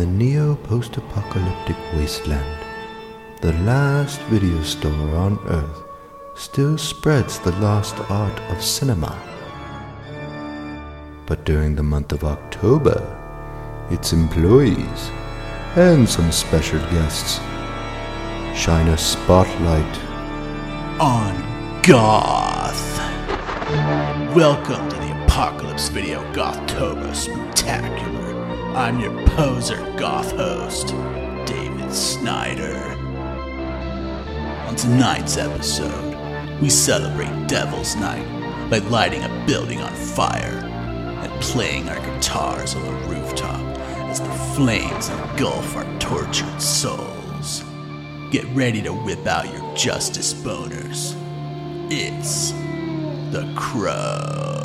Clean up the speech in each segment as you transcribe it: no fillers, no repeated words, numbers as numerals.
the neo-post-apocalyptic wasteland, the last video store on Earth still spreads the lost art of cinema. But during the month of October, its employees and some special guests shine a spotlight on Goth. Welcome to the Apocalypse Video Gothtober Spooktacular. I'm your poser goth host, David Snyder. On tonight's episode, we celebrate Devil's Night by lighting a building on fire and playing our guitars on the rooftop as the flames engulf our tortured souls. Get ready to whip out your justice boners. It's The Crow.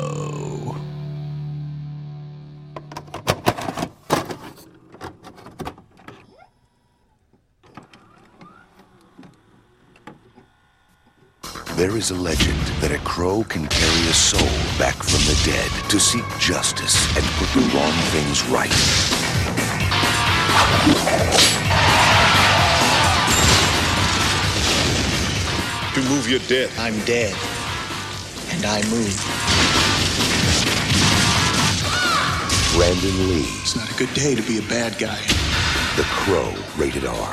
There is a legend that a crow can carry a soul back from the dead to seek justice and put the wrong things right. To move, you're dead. I'm dead. And I move. Brandon Lee. It's not a good day to be a bad guy. The Crow, rated R.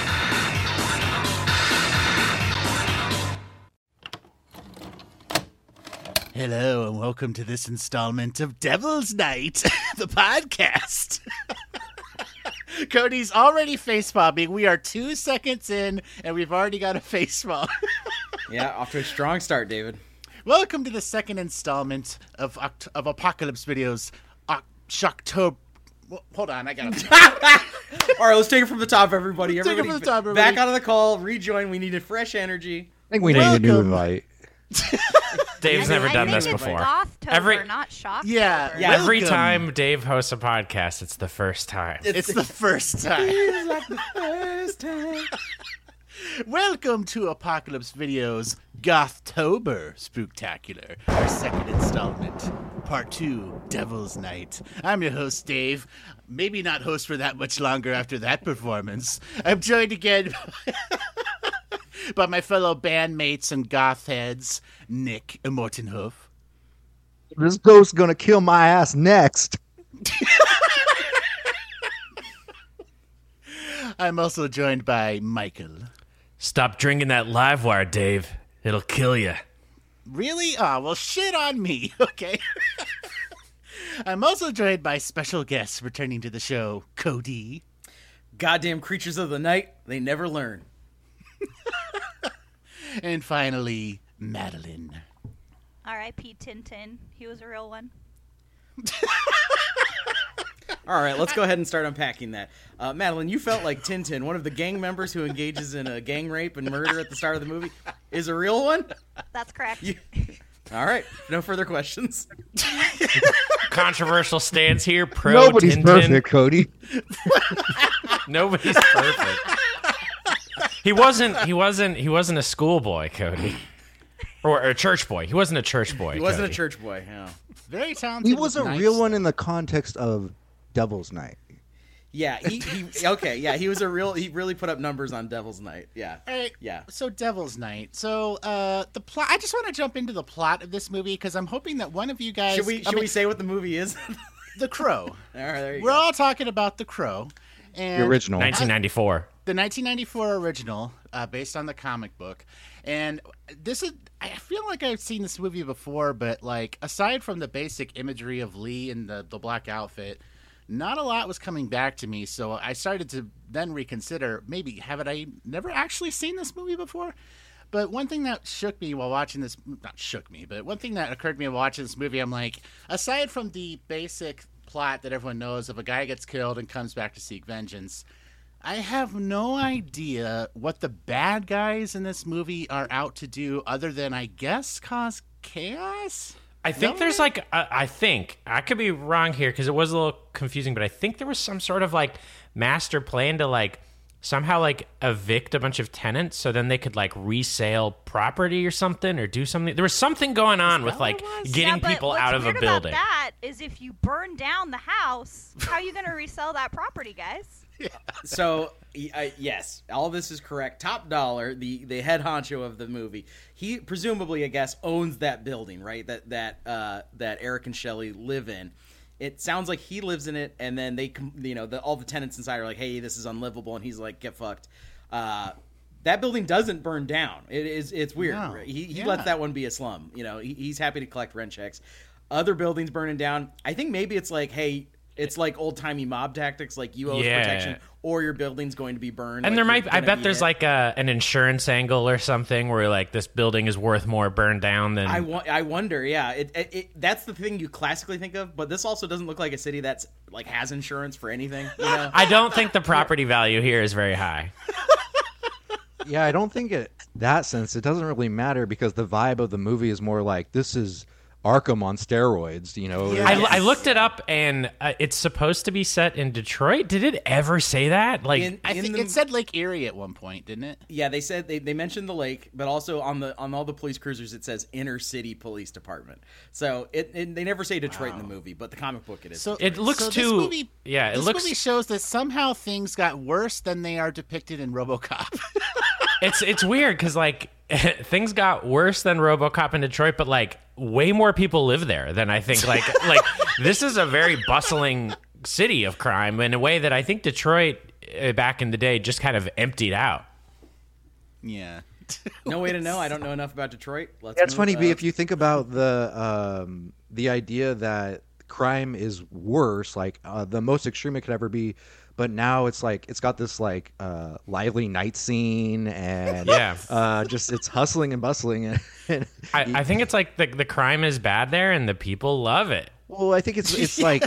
Hello and welcome to this installment of Devil's Night, the podcast. Cody's already face-bombing. We are 2 seconds in and we've already got a face-bomb. Yeah, off to a strong start, David. Welcome to the second installment of Apocalypse Videos Shocktober. Hold on, I got it. All right, let's take it from the top, everybody. Take it from the top, everybody. Back out of the call, rejoin. We needed fresh energy. I think we need a new invite. Dave's never done this before. Not Shocktober. Yeah. Every time Dave hosts a podcast, it's the first time. It's the first time. Feels like the first time. Welcome to Apocalypse Videos Gothtober Spooktacular, our second installment, part 2, Devil's Night. I'm your host, Dave. Maybe not host for that much longer after that performance. I'm joined again by my fellow bandmates and goth heads, Nick and Mortenhoof. This ghost's gonna kill my ass next. I'm also joined by Michael. Stop drinking that Livewire, Dave. It'll kill you. Really? Ah, well, shit on me, okay? I'm also joined by special guests returning to the show, Cody. Goddamn creatures of the night, they never learn. And finally, Madeline. R.I.P. Tintin. He was a real one. All right, let's go ahead and start unpacking that. Madeline, you felt like Tintin, one of the gang members who engages in a gang rape and murder at the start of the movie, is a real one? That's correct. All right, no further questions. Controversial stance here. Pro Nobody's Tintin. perfect, Cody. Nobody's perfect. He wasn't a schoolboy, Cody. Or a church boy. He wasn't a church boy. He wasn't Cody. a church boy, yeah. Very talented. He was a real one in the context of Devil's Night. Yeah, he he really put up numbers on Devil's Night. Yeah. All right. Yeah. So Devil's Night. So the plot. I just want to jump into the plot of this movie because I'm hoping that one of you guys. Should we say what the movie is? The Crow. All right, there you We're go. all talking about The Crow. And The original. 1994. The 1994 original, based on the comic book. And this is, I feel like I've seen this movie before, but like aside from the basic imagery of Lee in the black outfit, not a lot was coming back to me. So I started to then reconsider, maybe haven't I never actually seen this movie before? But one thing that shook me while watching this, not shook me, but one thing that occurred to me while watching this movie, I'm like, aside from the basic plot that everyone knows of a guy gets killed and comes back to seek vengeance, I have no idea what the bad guys in this movie are out to do other than, I guess, cause chaos? I think there's like, I think, I could be wrong here because it was a little confusing, but I think there was some sort of like master plan to like somehow like evict a bunch of tenants so then they could like resale property or something or do something. There was something going on with like getting people out of a building. What's weird about that is if you burn down the house, how are you going to resell that property, guys? So, yes, all this is correct. Top Dollar, the head honcho of the movie, he presumably, I guess, owns that building, right? That Eric and Shelley live in. It sounds like he lives in it, and then they, all the tenants inside are like, "Hey, this is unlivable," and he's like, "Get fucked." That building doesn't burn down. It's weird. No. Right? He lets that one be a slum. He's happy to collect rent checks. Other buildings burning down. I think maybe it's like, hey. It's like old-timey mob tactics, like you owe us protection, or your building's going to be burned. And I bet there's like an insurance angle or something where like this building is worth more burned down than... I wonder, yeah. That's the thing you classically think of, but this also doesn't look like a city that's like has insurance for anything. I don't think the property value here is very high. Yeah, I don't think that sense. It doesn't really matter because the vibe of the movie is more like this is Arkham on steroids, Yes. I looked it up, and it's supposed to be set in Detroit. Did it ever say that? Like, I think it said Lake Erie at one point, didn't it? Yeah, they said they mentioned the lake, but also on all the police cruisers it says Inner City Police Department. So they never say Detroit in the movie, but the comic book it is. So it looks this movie shows that somehow things got worse than they are depicted in RoboCop. it's weird because like things got worse than RoboCop in Detroit, but like way more people live there than I think. Like this is a very bustling city of crime in a way that I think Detroit back in the day just kind of emptied out. Yeah. No way to know. I don't know enough about Detroit. That's funny, B. If you think about the idea that crime is worse, like the most extreme it could ever be, but now it's like it's got this like lively night scene and just it's hustling and bustling. And I think it's like the crime is bad there and the people love it. Well, I think it's like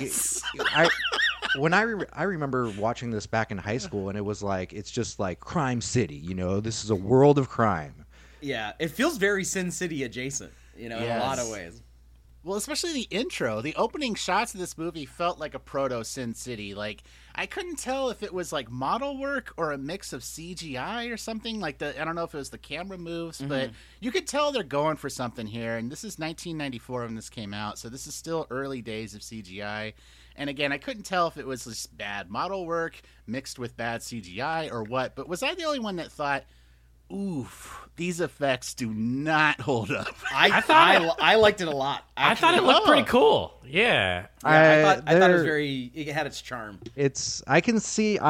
I remember watching this back in high school, and it was like it's just like Crime City. This is a world of crime. Yeah, it feels very Sin City adjacent. In a lot of ways. Well, especially the intro. The opening shots of this movie felt like a proto Sin City. Like, I couldn't tell if it was like model work or a mix of CGI or something. Like I don't know if it was the camera moves, but you could tell they're going for something here. And this is 1994 when this came out, so this is still early days of CGI. And again, I couldn't tell if it was just bad model work mixed with bad CGI or what. But was I the only one that thought, oof, these effects do not hold up? I liked it a lot. Actually. I thought it looked pretty cool. Yeah. I thought it was it had its charm. I can see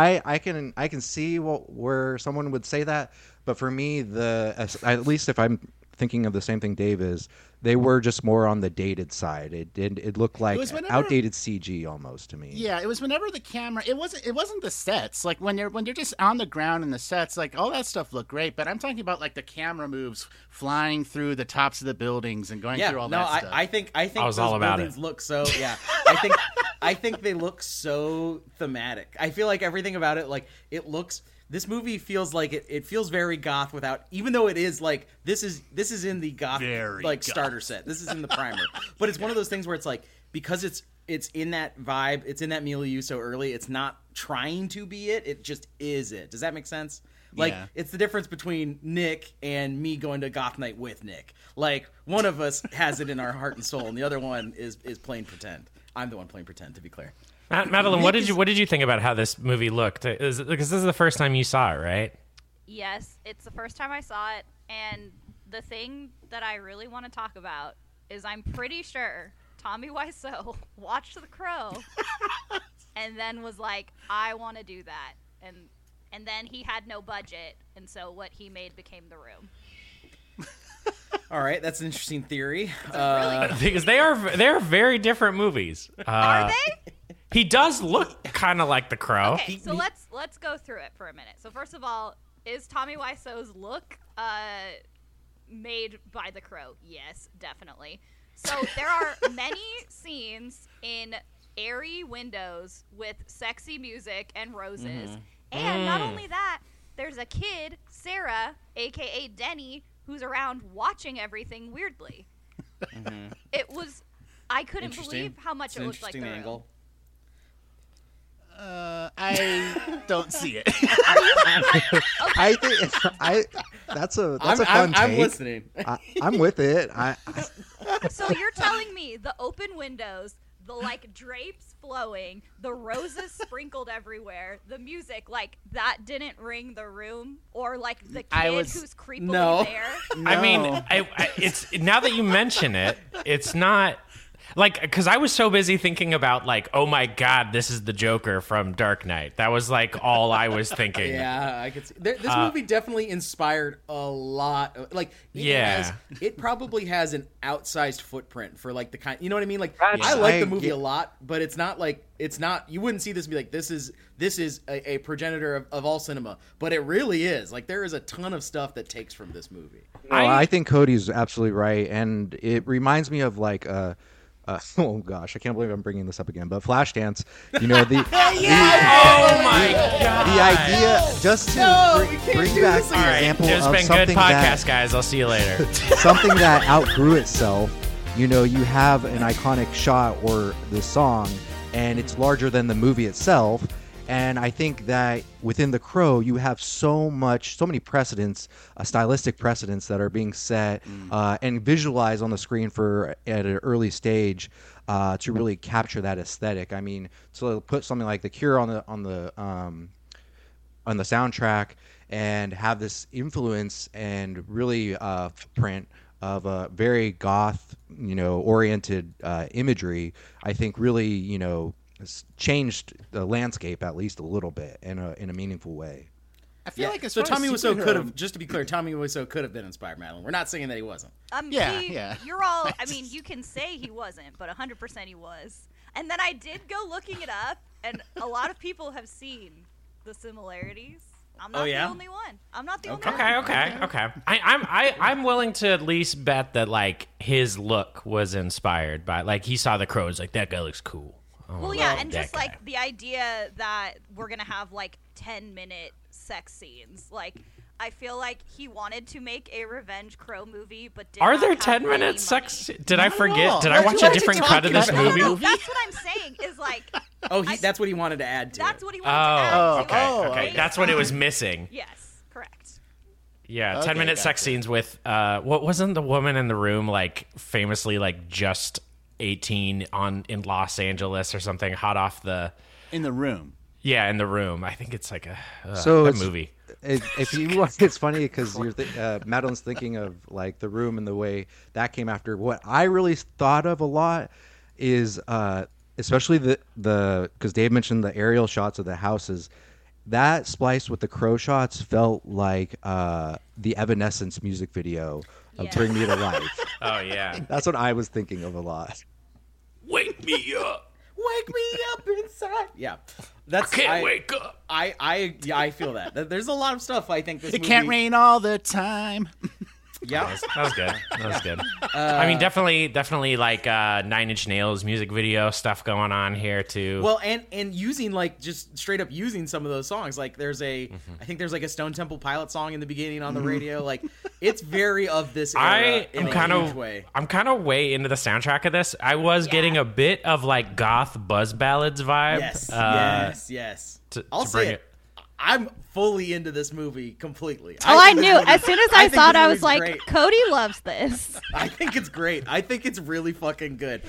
where someone would say that, but for me, at least if I'm thinking of the same thing Dave is, they were just more on the dated side. It looked like outdated CG almost to me. Yeah, it was whenever the camera. It wasn't the sets. Like when you're just on the ground in the sets, like all that stuff looked great. But I'm talking about like the camera moves flying through the tops of the buildings and going through all that stuff. I think those all buildings look so. Yeah, I think they look so thematic. I feel like everything about it, like it looks. This movie feels like it feels very goth without, even though it is like this is in the goth very like goth. Starter set. This is in the primer, but it's one of those things where it's like because it's in that vibe, it's in that milieu so early. It's not trying to be it. It just is it. Does that make sense? Like it's the difference between Nick and me going to goth night with Nick. Like one of us has it in our heart and soul, and the other one is playing pretend. I'm the one playing pretend, to be clear. Madeline, what did you think about how this movie looked? Because this is the first time you saw it, right? Yes, it's the first time I saw it, and the thing that I really want to talk about is I'm pretty sure Tommy Wiseau watched The Crow and then was like, I want to do that. And then he had no budget, and so what he made became The Room. All right, that's an interesting theory. Because they are very different movies. Are they? He does look kind of like The Crow. Okay, so let's go through it for a minute. So first of all, is Tommy Wiseau's look made by The Crow? Yes, definitely. So there are many scenes in airy windows with sexy music and roses. And not only that, there's a kid, Sarah, a.k.a. Denny, who's around watching everything weirdly. I couldn't believe how much it looked like The Room. Angle. I don't see it. I think that's a fun I'm take. listening. I'm with it. So you're telling me the open windows, the like drapes flowing, the roses sprinkled everywhere, the music, like that didn't ring the room, or like the kid who's creepily there? No. I mean, it's now that you mention it, it's not like, because I was so busy thinking about like, oh my God, this is the Joker from Dark Knight. That was like all I was thinking. Yeah, I could see. This movie definitely inspired a lot. Like, it probably has an outsized footprint for like the kind. You know what I mean? Like, I like the movie a lot, but it's not like you wouldn't see this and be like, this is a progenitor of all cinema, but it really is. Like, there is a ton of stuff that takes from this movie. No, I think Cody's absolutely right, and it reminds me of like oh gosh, I can't believe I'm bringing this up again. But Flashdance, the oh my God, the idea just to bring back an example there's of been something good podcast, guys. I'll see you later. Something that outgrew itself. You have an iconic shot or the song, and it's larger than the movie itself. And I think that within The Crow, you have so many precedents, stylistic precedents that are being set and visualized on the screen at an early stage to really capture that aesthetic. I mean, so put something like The Cure on the soundtrack and have this influence and really footprint of a very goth, oriented imagery. I think really, it's changed the landscape at least a little bit in a meaningful way. I feel like so Tommy Wiseau could have, just to be clear, Tommy Wiseau could have been inspired, Madeline. We're not saying that he wasn't. You're all. I mean, you can say he wasn't, but 100% he was. And then I did go looking it up, and a lot of people have seen the similarities. I'm not the only one. I'm not the only one. Okay. I'm willing to at least bet that like his look was inspired by, like, he saw The Crows, like, that guy looks cool. Well, yeah, and just like the idea that we're gonna have like 10-minute sex scenes, like I feel like he wanted to make a revenge Crow movie, but are there 10-minute sex? Did I forget? Did I watch a different cut of this movie? No, that's what I'm saying. Is like, that's what he wanted to add to. That's what he wanted to add to. Okay. That's what it was missing. Yes, correct. Yeah, 10-minute sex scenes with what wasn't the woman in the room like famously like just 18 in Los Angeles or something, hot off the in the room. Yeah, in the room. I think it's like a movie. If you want, it's funny because Madeline's thinking of like The Room and the way that came after. What I really thought of a lot is especially the because Dave mentioned the aerial shots of the houses. That spliced with the Crow shots felt like the Evanescence music video of Bring Me to Life. Oh, yeah. That's what I was thinking of a lot. Wake me up. Wake me up inside. Yeah. I can't wake up. I feel that. There's a lot of stuff I think this movie... It can't rain all the time. Yeah. That was good. I mean, definitely like 9 Inch Nails music video stuff going on here too. Well, and using like just straight up using some of those songs. Like there's I think there's like a Stone Temple Pilots song in the beginning on the radio. Like it's very of this era in a huge way. I'm kind of way into the soundtrack of this. I was getting a bit of like goth buzz ballads vibe. Yes. I'll say it. I'm fully into this movie completely. I knew. As soon as I saw it, I was like, great. Cody loves this. I think it's great. I think it's really fucking good.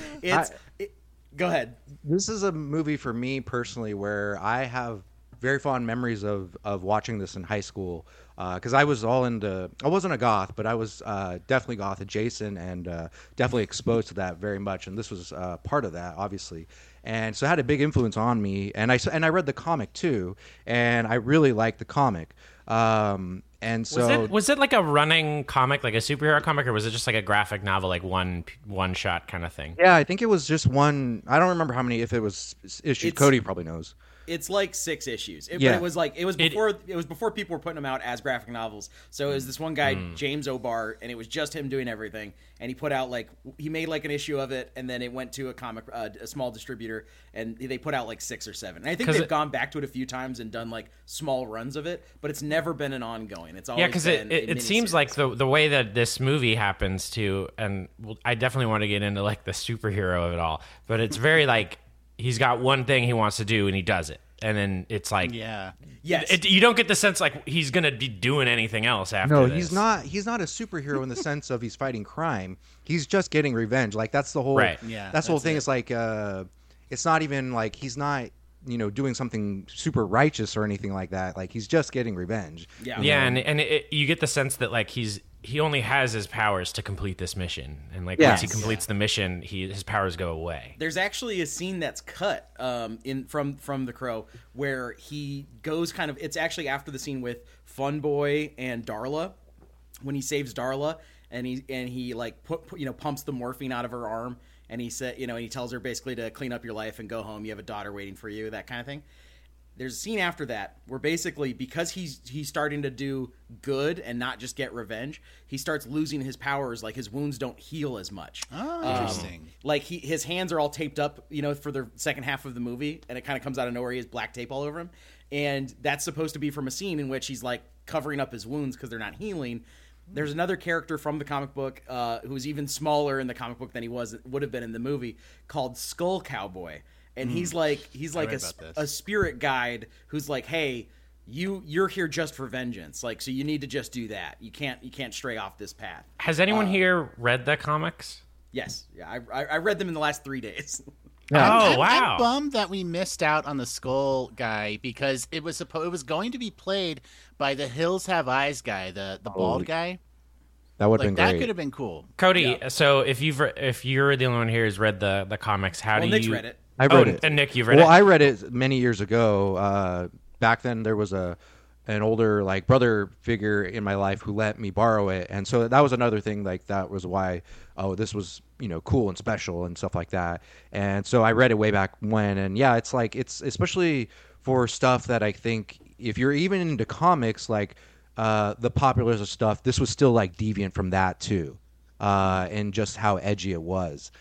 Go ahead. This is a movie for me personally where I have very fond memories of watching this in high school because I was I wasn't a goth, but I was definitely goth adjacent and definitely exposed to that very much. And this was part of that, obviously. And so it had a big influence on me, and I read the comic too, and I really liked the comic. And so was it like a running comic, like a superhero comic, or was it just like a graphic novel, like one shot kind of thing? Yeah, I think it was just one. I don't remember how many. If it was issued, Cody probably knows. It's like 6 issues. But it was before people were putting them out as graphic novels. So it was this one guy, James O'Barr, and it was just him doing everything. And he put out he made like an issue of it, and then it went to a small distributor, and they put out like 6 or 7. And I think they've gone back to it a few times and done like small runs of it, but it's never been an ongoing. It's always because it seems like the way that this movie happens to, and I definitely want to get into like the superhero of it all, but it's very like he's got one thing he wants to do and he does it. and then it's like Yeah. Yes. you don't get the sense like he's gonna be doing anything else after. No, this. he's not. He's not a superhero in the sense of he's fighting crime. He's just getting revenge. Like that's the whole. Right. Yeah, That's the whole that's thing. it. It's like it's not even like he's not doing something super righteous or anything like that. Like he's just getting revenge. Yeah. Yeah, and you get the sense that like he only has his powers to complete this mission, and like Yes. once he completes the mission, his powers go away. There's actually a scene that's cut from The Crow where he goes kind of. It's actually after the scene with Fun Boy and Darla, when he saves Darla, and he like pumps the morphine out of her arm, and he said and he tells her basically to clean up your life and go home. You have a daughter waiting for you, that kind of thing. There's a scene after that where basically because he's starting to do good and not just get revenge, he starts losing his powers. Like his wounds don't heal as much. Oh, interesting. Like his hands are all taped up, for the second half of the movie, and it kind of comes out of nowhere. He has black tape all over him, and that's supposed to be from a scene in which he's like covering up his wounds because they're not healing. There's another character from the comic book who's even smaller in the comic book than he would have been in the movie, called Skull Cowboy. And he's like read about this. a spirit guide who's like, hey, you're here just for vengeance, like, so you need to just do that. You can't stray off this path. Has anyone here read the comics? Yes, yeah, I read them in the last 3 days. Oh, wow. I'm bummed that we missed out on the Skull guy because it was going to be played by the Hills Have Eyes guy, the bald guy. That would have Like been that great. could have been cool. Cody, so if you're the only one here who's read the comics, how do you? Nick's read it. I read it. And Nick, you've read Well, it. I read it many years ago. Back then, there was an older like brother figure in my life who let me borrow it, and so that was another thing. Like that was why this was cool and special and stuff like that. And so I read it way back when, and yeah, it's like it's especially for stuff that I think if you're even into comics like the popular stuff, this was still like deviant from that too, and just how edgy it was.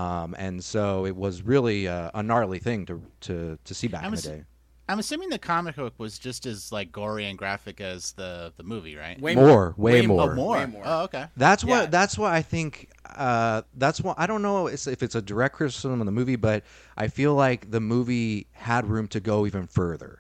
And so it was really a gnarly thing to see back in the day. I'm assuming the comic book was just as like gory and graphic as the movie, right? Way More. Way Oh, more. more. Way more. Oh, okay. That's Yeah. what I think. That's what I don't know if it's a direct criticism of the movie, but I feel like the movie had room to go even further,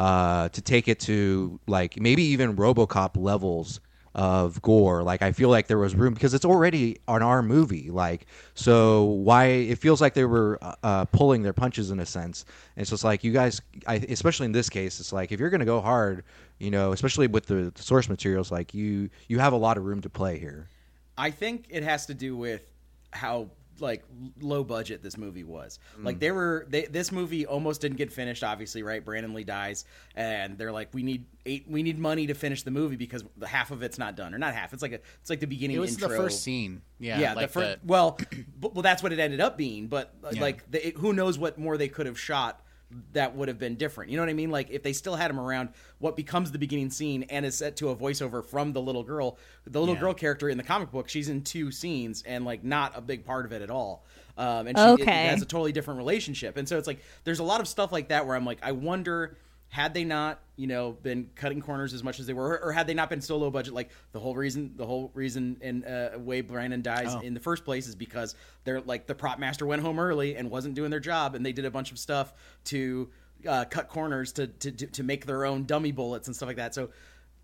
to take it to like maybe even RoboCop levels of gore. Like I feel like there was room because it's already an R movie. Like so, why it feels like they were pulling their punches in a sense. And it's just like you guys, especially in this case, it's like if you're gonna go hard, especially with the source materials, like you have a lot of room to play here. I think it has to do with how like low budget this movie was. Like this movie almost didn't get finished, obviously, right? Brandon Lee dies, and they're like, we need money to finish the movie because the half of it's not done, or not half. It's like the beginning. It was intro. the first scene. Yeah. Yeah, like the first. Well, that's what it ended up being. But Yeah. who knows what more they could have shot that would have been different. You know what I mean? Like if they still had him around, what becomes the beginning scene and is set to a voiceover from the little girl. The little girl character in the comic book, she's in 2 scenes and like not a big part of it at all. And she it has a totally different relationship. And so it's like there's a lot of stuff like that where I'm like, I wonder, had they not, been cutting corners as much as they were, or had they not been so low budget, like the whole reason in way Brandon dies in the first place is because they're like the prop master went home early and wasn't doing their job, and they did a bunch of stuff to cut corners to make their own dummy bullets and stuff like that. So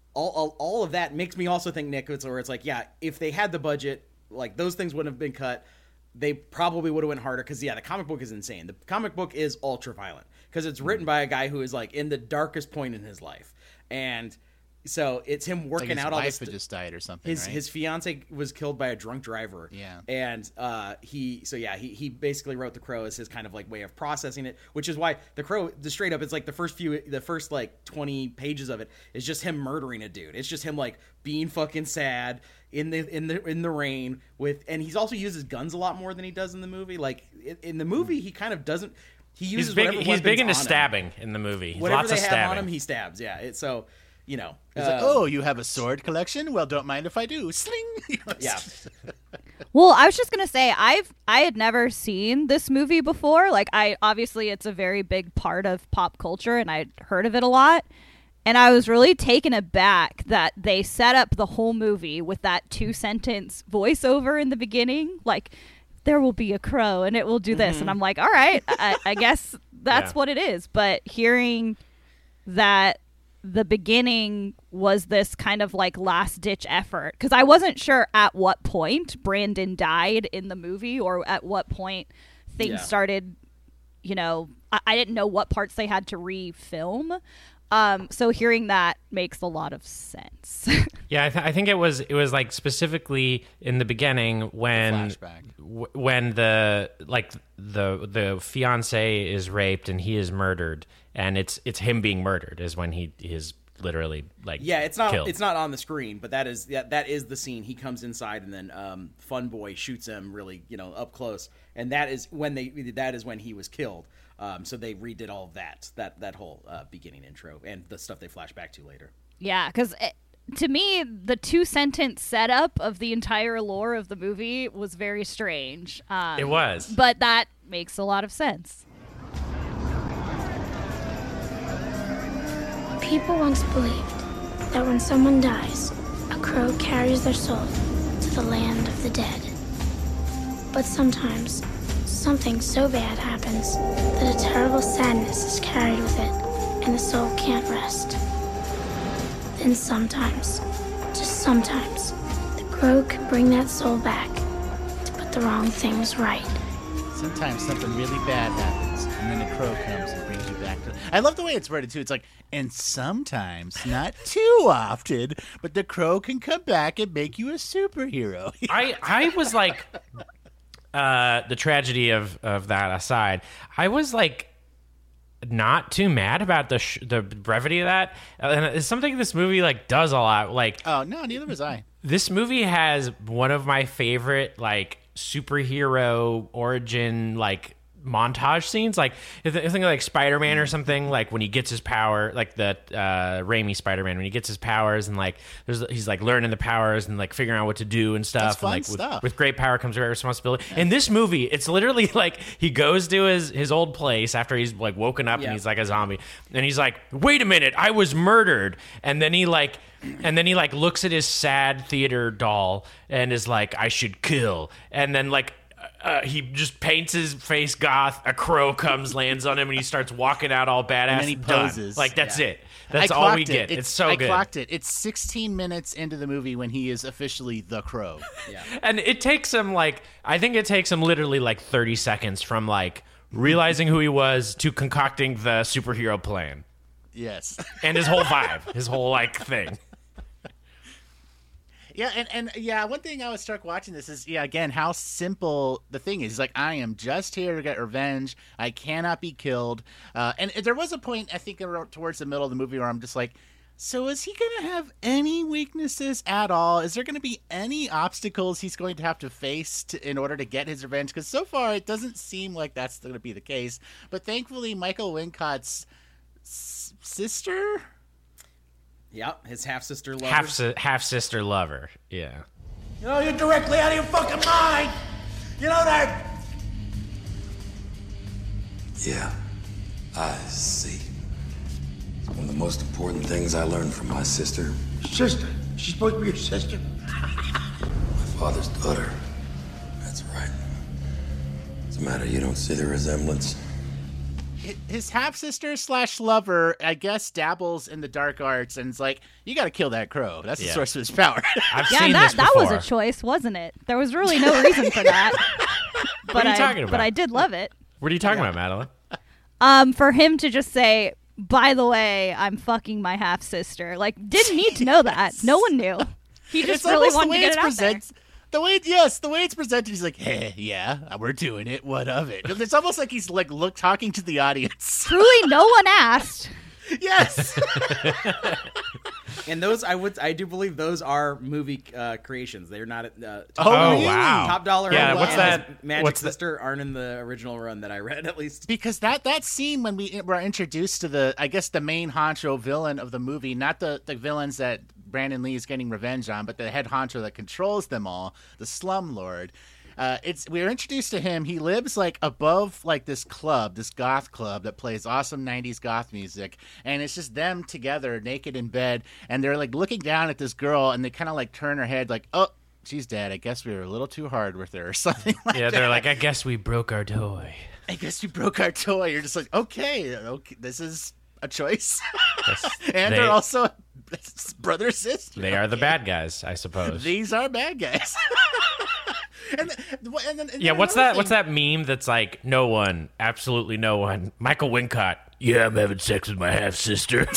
all of that makes me also think, Nick, where it's like, yeah, if they had the budget, like those things wouldn't have been cut. They probably would have went harder because, yeah, the comic book is insane. The comic book is ultra violent because it's written by a guy who is like in the darkest point in his life, and so it's him working like his out all wife this. had just died or something. His fiance was killed by a drunk driver. Yeah, and he basically wrote The Crow as his kind of like way of processing it, which is why The Crow, straight up, it's like the first like 20 pages of it is just him murdering a dude. It's just him like being fucking sad in the rain and he's also uses guns a lot more than he does in the movie. Like in the movie, he kind of doesn't. He uses he's big into on stabbing in the movie. Whatever Lots they of have stabbing. on him, he stabs. Yeah, it's so. He's like, oh, you have a sword collection? Well, don't mind if I do. Sling. Yeah. Well, I was just gonna say I had never seen this movie before. Like, obviously it's a very big part of pop culture, and I'd heard of it a lot. And I was really taken aback that they set up the whole movie with that 2-sentence voiceover in the beginning. Like, there will be a crow and it will do this. And I'm like, all right, I guess that's what it is. But hearing that the beginning was this kind of like last ditch effort, because I wasn't sure at what point Brandon died in the movie or at what point things started, I didn't know what parts they had to refilm. So hearing that makes a lot of sense. Yeah, I think it was like specifically in the beginning when when the fiance is raped and he is murdered, and it's him being murdered is when he is literally like it's not killed. It's not on the screen, but that is the scene. He comes inside and then Fun Boy shoots him really up close, and that is when he was killed. So they redid all of that whole beginning intro and the stuff they flash back to later. Yeah, because to me, the 2-sentence setup of the entire lore of the movie was very strange. It was. But that makes a lot of sense. People once believed that when someone dies, a crow carries their soul to the land of the dead. But sometimes, something so bad happens that a terrible sadness is carried with it, and the soul can't rest. Then sometimes, just sometimes, the crow can bring that soul back to put the wrong things right. Sometimes something really bad happens, and then a crow comes and brings you back to... I love the way it's worded, too. It's like, and sometimes, not too often, but the crow can come back and make you a superhero. I was like... the tragedy of that aside, I was like not too mad about the brevity of that, and it's something this movie like does a lot. Like, oh no, neither was I. This movie has one of my favorite like superhero origin like montage scenes. Like I think like Spider-Man or something, like when he gets his power, like the Raimi Spider-Man, when he gets his powers and like he's like learning the powers and like figuring out what to do and stuff. That's fun and like stuff. With great power comes great responsibility. Yeah. In this movie, it's literally like he goes to his old place after he's like woken up and he's like a zombie, and he's like, wait a minute, I was murdered. And then he looks at his sad theater doll and is like, I should kill. And then like he just paints his face goth. A crow comes, lands on him, and he starts walking out all badass. And then he poses. Done. Like that's it. That's all we get. It's so good. I clocked it. It's 16 minutes into the movie when he is officially the crow. Yeah. And it takes him like, I think it takes him literally like 30 seconds from like realizing who he was to concocting the superhero plan. Yes. And his whole vibe, his whole like thing. Yeah, and one thing I was struck watching this is, again, how simple the thing is. He's like, I am just here to get revenge. I cannot be killed. And there was a point, I think, towards the middle of the movie where I'm just like, so is he going to have any weaknesses at all? Is there going to be any obstacles he's going to have to face in order to get his revenge? Because so far, it doesn't seem like that's going to be the case. But thankfully, Michael Wincott's sister... Yep, his half-sister lover. Half-sister lover, yeah. You know, you're directly out of your fucking mind! You know that? Yeah, I see. It's one of the most important things I learned from my sister. Sister? She's supposed to be your sister? My father's daughter. That's right. What's the matter, you don't see the resemblance? His half-sister / lover, I guess, dabbles in the dark arts, and it's like, you got to kill that crow. That's the source of his power. I've seen this before. That was a choice, wasn't it? There was really no reason for that. What are you talking about? But I did love it. What are you talking about, Madeline? For him to just say, by the way, I'm fucking my half-sister. Like, didn't need to know that. No one knew. He just really wanted to get it out there. The way it's presented, he's like, hey, yeah, we're doing it. What of it? It's almost like he's like talking to the audience. Truly, no one asked. Yes. And those, I do believe those are movie creations. They're not. Really? Wow. Top Dollar. Yeah. What's that? Magic Sister aren't in the original run that I read, at least. Because that scene when we were introduced to the main honcho villain of the movie, not the villains that Brandon Lee is getting revenge on, but the head honcho that controls them all, the slumlord. We were introduced to him. He lives like above like this goth club that plays awesome 90s goth music, and it's just them together naked in bed, and they're like looking down at this girl, and they kind of like turn her head like, oh, she's dead. I guess we were a little too hard with her or something like that. Yeah, they're like, I guess we broke our toy. I guess we broke our toy. You're just like, okay, this is a choice. And they're also brother sister. They are the bad guys, I suppose. These are bad guys. and then what's that meme that's like, no one, absolutely no one. Michael Wincott. Yeah, I'm having sex with my half sister.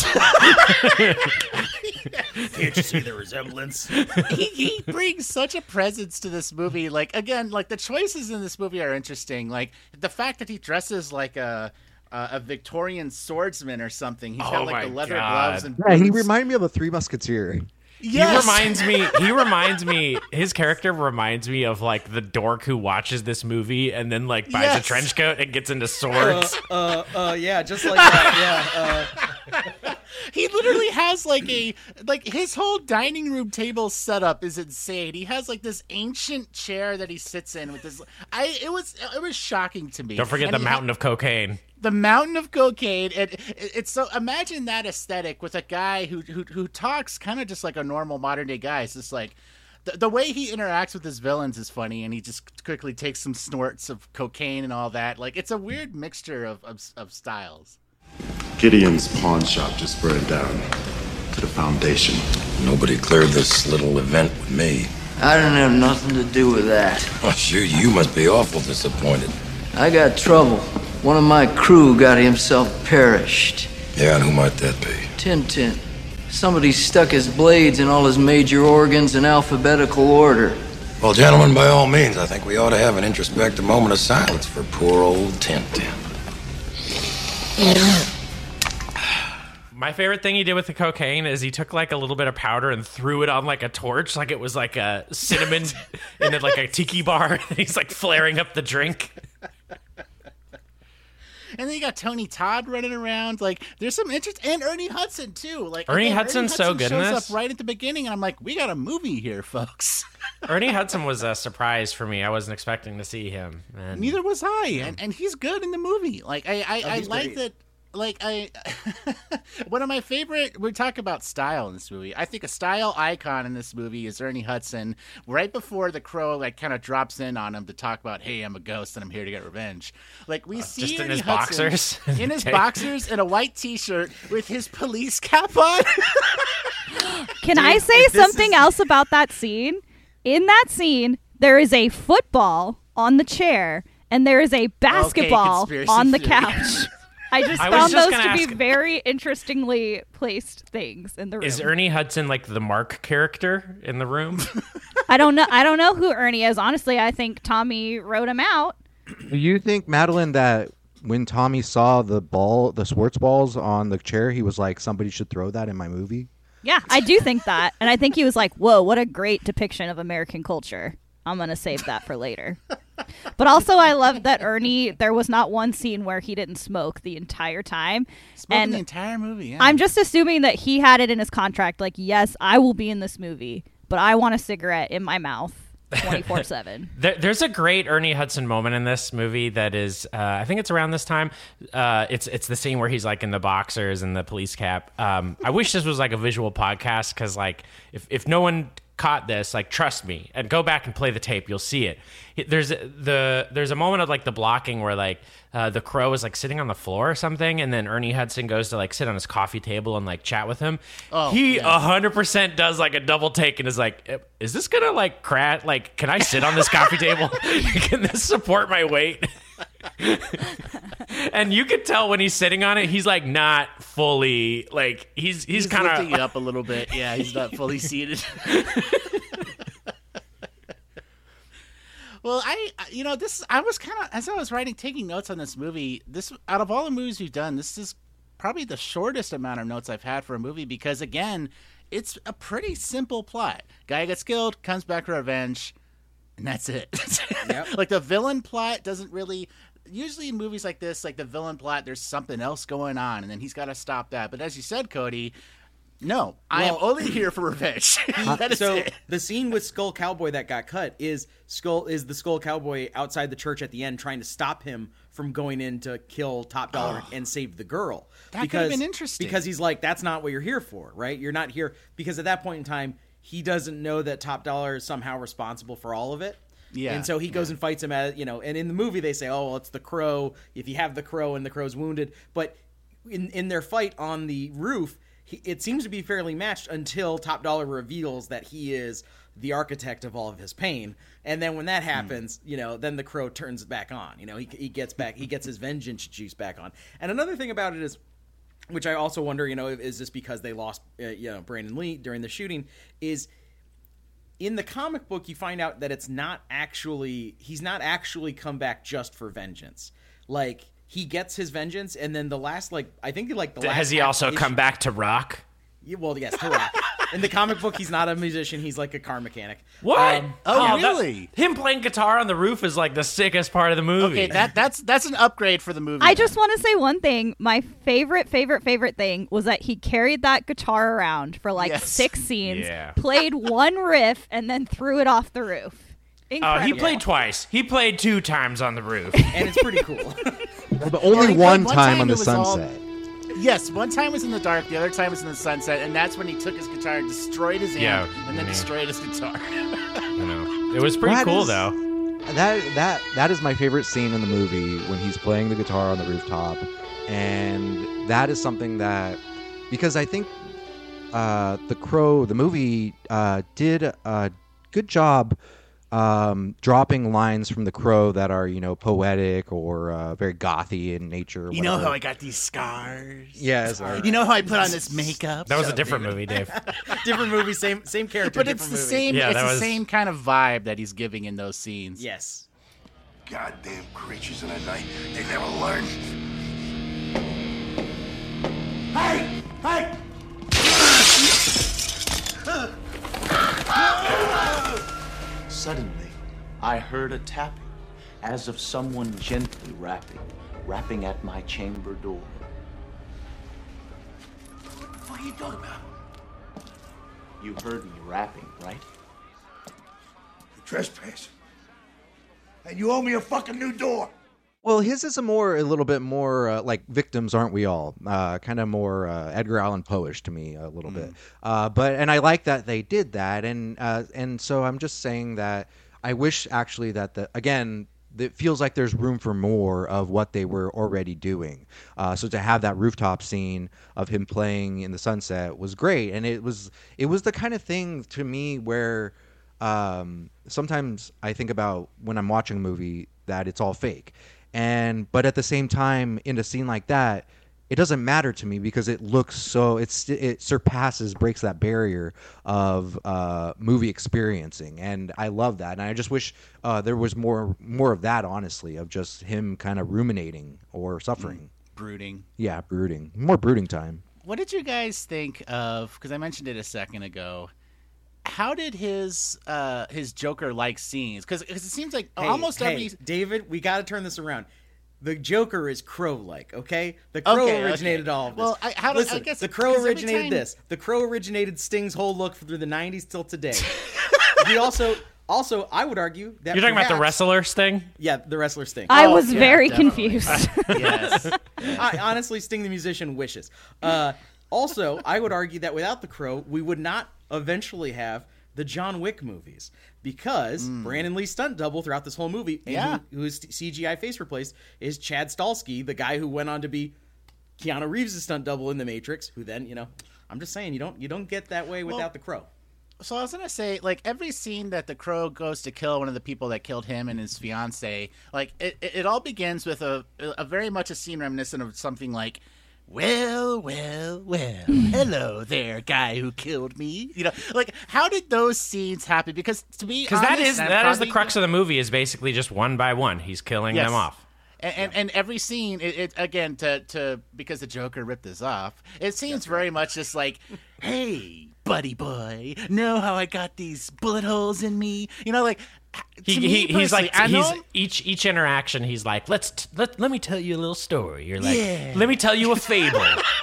Can't you see the resemblance? He brings such a presence to this movie. Like, again, like the choices in this movie are interesting. Like the fact that he dresses like a Victorian swordsman or something. He's got like the leather gloves and boots. Yeah, he reminded me of a Three Musketeer. Yes. He reminds me, his character reminds me of like the dork who watches this movie and then like buys a trench coat and gets into swords. Yeah, just like that. Yeah. He literally has like his whole dining room table setup is insane. He has like this ancient chair that he sits in with this. It was shocking to me. Don't forget the mountain of cocaine. The mountain of cocaine. It's so, imagine that aesthetic with a guy who talks kind of just like a normal modern day guy. It's just like the way he interacts with his villains is funny, and he just quickly takes some snorts of cocaine and all that. Like, it's a weird mixture of styles. Gideon's pawn shop just burned down to the foundation. Nobody cleared this little event with me. I didn't have nothing to do with that. Oh, sure, you must be awful disappointed. I got trouble. One of my crew got himself perished. Yeah, and who might that be? Tintin. Somebody stuck his blades in all his major organs in alphabetical order. Well, gentlemen, by all means, I think we ought to have an introspective moment of silence for poor old Tintin. My favorite thing he did with the cocaine is he took like a little bit of powder and threw it on like a torch, like it was like a cinnamon in like a tiki bar. And he's like flaring up the drink. And then you got Tony Todd running around. Like, there's some interest, and Ernie Hudson too. Like, Ernie Hudson's so good in this. Shows up right at the beginning, and I'm like, we got a movie here, folks. Ernie Hudson was a surprise for me. I wasn't expecting to see him. And neither was I, and he's good in the movie. Like, I like that. Like, one of my favorite, we talk about style in this movie. I think a style icon in this movie is Ernie Hudson. Right before the crow, like, kind of drops in on him to talk about, hey, I'm a ghost and I'm here to get revenge. Like, we see just Ernie in his Hudson boxers. in his boxers and a white T-shirt with his police cap on. Can I say something else about that scene? In that scene, there is a football on the chair and there is a basketball on the couch. I just found those to be very interestingly placed things in the room. Is Ernie Hudson like the Mark character in the room? I don't know who Ernie is. Honestly, I think Tommy wrote him out. Do you think, Madeline, that when Tommy saw the sports balls on the chair, he was like, somebody should throw that in my movie? Yeah, I do think that. And I think he was like, whoa, what a great depiction of American culture. I'm going to save that for later. But also, I love that Ernie, there was not one scene where he didn't smoke the entire time. Smoking the entire movie, yeah. I'm just assuming that he had it in his contract, like, yes, I will be in this movie, but I want a cigarette in my mouth 24/7. There's a great Ernie Hudson moment in this movie that is, I think it's around this time. It's the scene where he's like in the boxers and the police cap. I wish this was like a visual podcast because, like, if no one caught this, like, trust me and go back and play the tape, you'll see it. There's a moment of like the blocking where like the crow is like sitting on the floor or something, and then Ernie Hudson goes to like sit on his coffee table and like chat with him. He 100% does like a double take and is like, is this gonna like crash? Like, can I sit on this coffee table? Can this support my weight? And you could tell when he's sitting on it, he's like not fully, like he's kind of lifting up a little bit. Yeah, he's not fully seated. Well, I was kind of, as I was taking notes on this movie, this, out of all the movies we've done, this is probably the shortest amount of notes I've had for a movie because, again, it's a pretty simple plot. Guy gets killed, comes back for revenge, and that's it. Yep. Like, the villain plot doesn't really... Usually in movies like this, like the villain plot, there's something else going on, and then he's got to stop that. But as you said, Cody... No, I am only here for revenge. That is it. The scene with Skull Cowboy that got cut is the Skull Cowboy outside the church at the end trying to stop him from going in to kill Top Dollar and save the girl. That could have been interesting. Because he's like, that's not what you're here for, right? You're not here because at that point in time, he doesn't know that Top Dollar is somehow responsible for all of it. Yeah. And so he goes and fights him and in the movie they say, oh, well, it's the Crow. If you have the Crow and the Crow's wounded. But in their fight on the roof, it seems to be fairly matched until Top Dollar reveals that he is the architect of all of his pain. And then when that happens, then the Crow turns it back on. He gets his vengeance juice back on. And another thing about it is, which I also wonder, is this because they lost, Brandon Lee during the shooting, is in the comic book, you find out that he's not actually come back just for vengeance. Like, he gets his vengeance, and then the last, Has he also come back to rock? Well, yes, to rock. In the comic book, he's not a musician. He's like a car mechanic. What? Really? Him playing guitar on the roof is like the sickest part of the movie. Okay, that's an upgrade for the movie. I just want to say one thing. My favorite thing was that he carried that guitar around for 6 scenes, played one riff, and then threw it off the roof. Incredible. He played twice. He played 2 times on the roof. And it's pretty cool. But only one time on the sunset. Yes, one time was in the dark, the other time was in the sunset, and that's when he took his guitar and destroyed his amp, and then destroyed his guitar. I know. It was pretty cool, though. That is my favorite scene in the movie, when he's playing the guitar on the rooftop, and that is something that, because I think The Crow, the movie, did a good job dropping lines from The Crow that are, poetic or very gothy in nature. You know how I got these scars? Yes. You know how I put on this makeup? That was a different movie, Dave. Different movie, same character. But it's the same. Yeah, it's the same kind of vibe that he's giving in those scenes. Yes. Goddamn creatures in the night. They never learn. Hey! Hey! Suddenly, I heard a tapping, as of someone gently rapping at my chamber door. What are you talking about? You heard me rapping, right? You trespassing. And you owe me a fucking new door. Well, his is a little bit more like Victims, Aren't We All? Kind of more Edgar Allan Poe-ish to me a little bit. And I like that they did that. And so I'm just saying that I wish actually that it feels like there's room for more of what they were already doing. So to have that rooftop scene of him playing in the sunset was great. And it was the kind of thing to me where sometimes I think about when I'm watching a movie that it's all fake. But at the same time, in a scene like that, it doesn't matter to me because it looks breaks that barrier of movie experiencing, and I love that. And I just wish there was more of that, honestly, of just him kind of ruminating or suffering, brooding. Yeah, brooding. More brooding time. What did you guys think of? Because I mentioned it a second ago. How did his Joker-like scenes? Because it seems like every... David, we got to turn this around. The Joker is Crow-like, okay? The Crow originated all of this. Well, I guess the Crow originated this. The Crow originated Sting's whole look through the 90s till today. He also, I would argue that you're talking about the wrestler Sting? Yeah, the wrestler Sting. I was very confused. Yes. Honestly, Sting the musician wishes. Also, I would argue that without the Crow, we would not eventually have the John Wick movies, because Brandon Lee's stunt double throughout this whole movie, whose CGI face replaced, is Chad Stahelski, the guy who went on to be Keanu Reeves' stunt double in The Matrix, who then, I'm just saying, you don't get that way without the Crow. So I was gonna say, like, every scene that the Crow goes to kill one of the people that killed him and his fiance, like, it all begins with a very much a scene reminiscent of something like, well, hello there, guy who killed me. Like, how did those scenes happen? Because to me, that is the crux of the movie, is basically just one by one he's killing them off. And every scene, it again, to because the Joker ripped this off, it seems very much just like, hey, buddy boy, know how I got these bullet holes in me? Like, he's like, each interaction, he's like, let me tell you a little story. You're like, let me tell you a fable.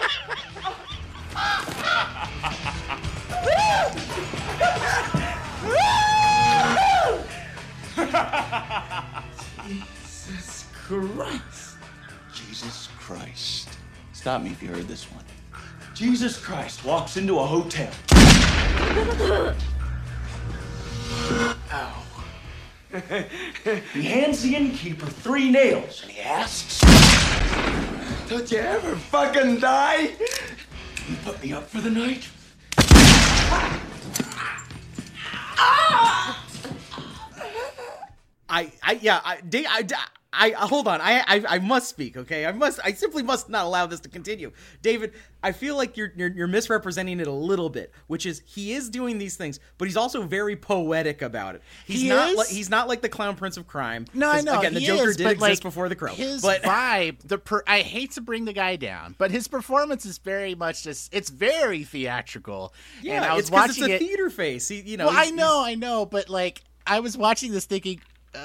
Jesus Christ. Stop me if you heard this one. Jesus Christ walks into a hotel. Ow. He hands the innkeeper 3 nails and he asks, "Don't you ever fucking die? You put me up for the night?" I hold on. I must speak. Okay, I simply must not allow this to continue. David, I feel like you're misrepresenting it a little bit, which is he is doing these things, but he's also very poetic about it. He's not like the Clown Prince of Crime. No, I know. Again, the he Joker is, did but, exist like, before the Crow. His but vibe, I hate to bring the guy down, but his performance is very much it's very theatrical. yeah, and I was it's because watching it's a theater face. Well, I know, but like I was watching this thinking,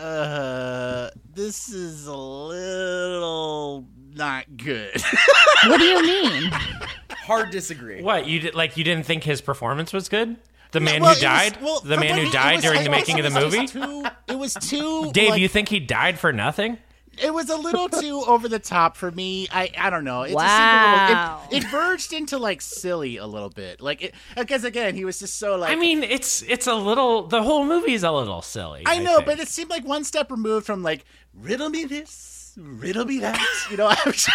this is a little not good. What do you mean? Hard disagree. What you didn't think his performance was good? The man Well, who died? the man who died during the making of the movie? It was too. Dave, like, you think he died for nothing? It was a little too over the top for me. I don't know. It Wow. Just seemed it verged into like silly a little bit. Like because again, he was just so like. I mean, it's a little. The whole movie is a little silly. I know, think. but it seemed like one step removed from like riddle me this, riddle me that. You know,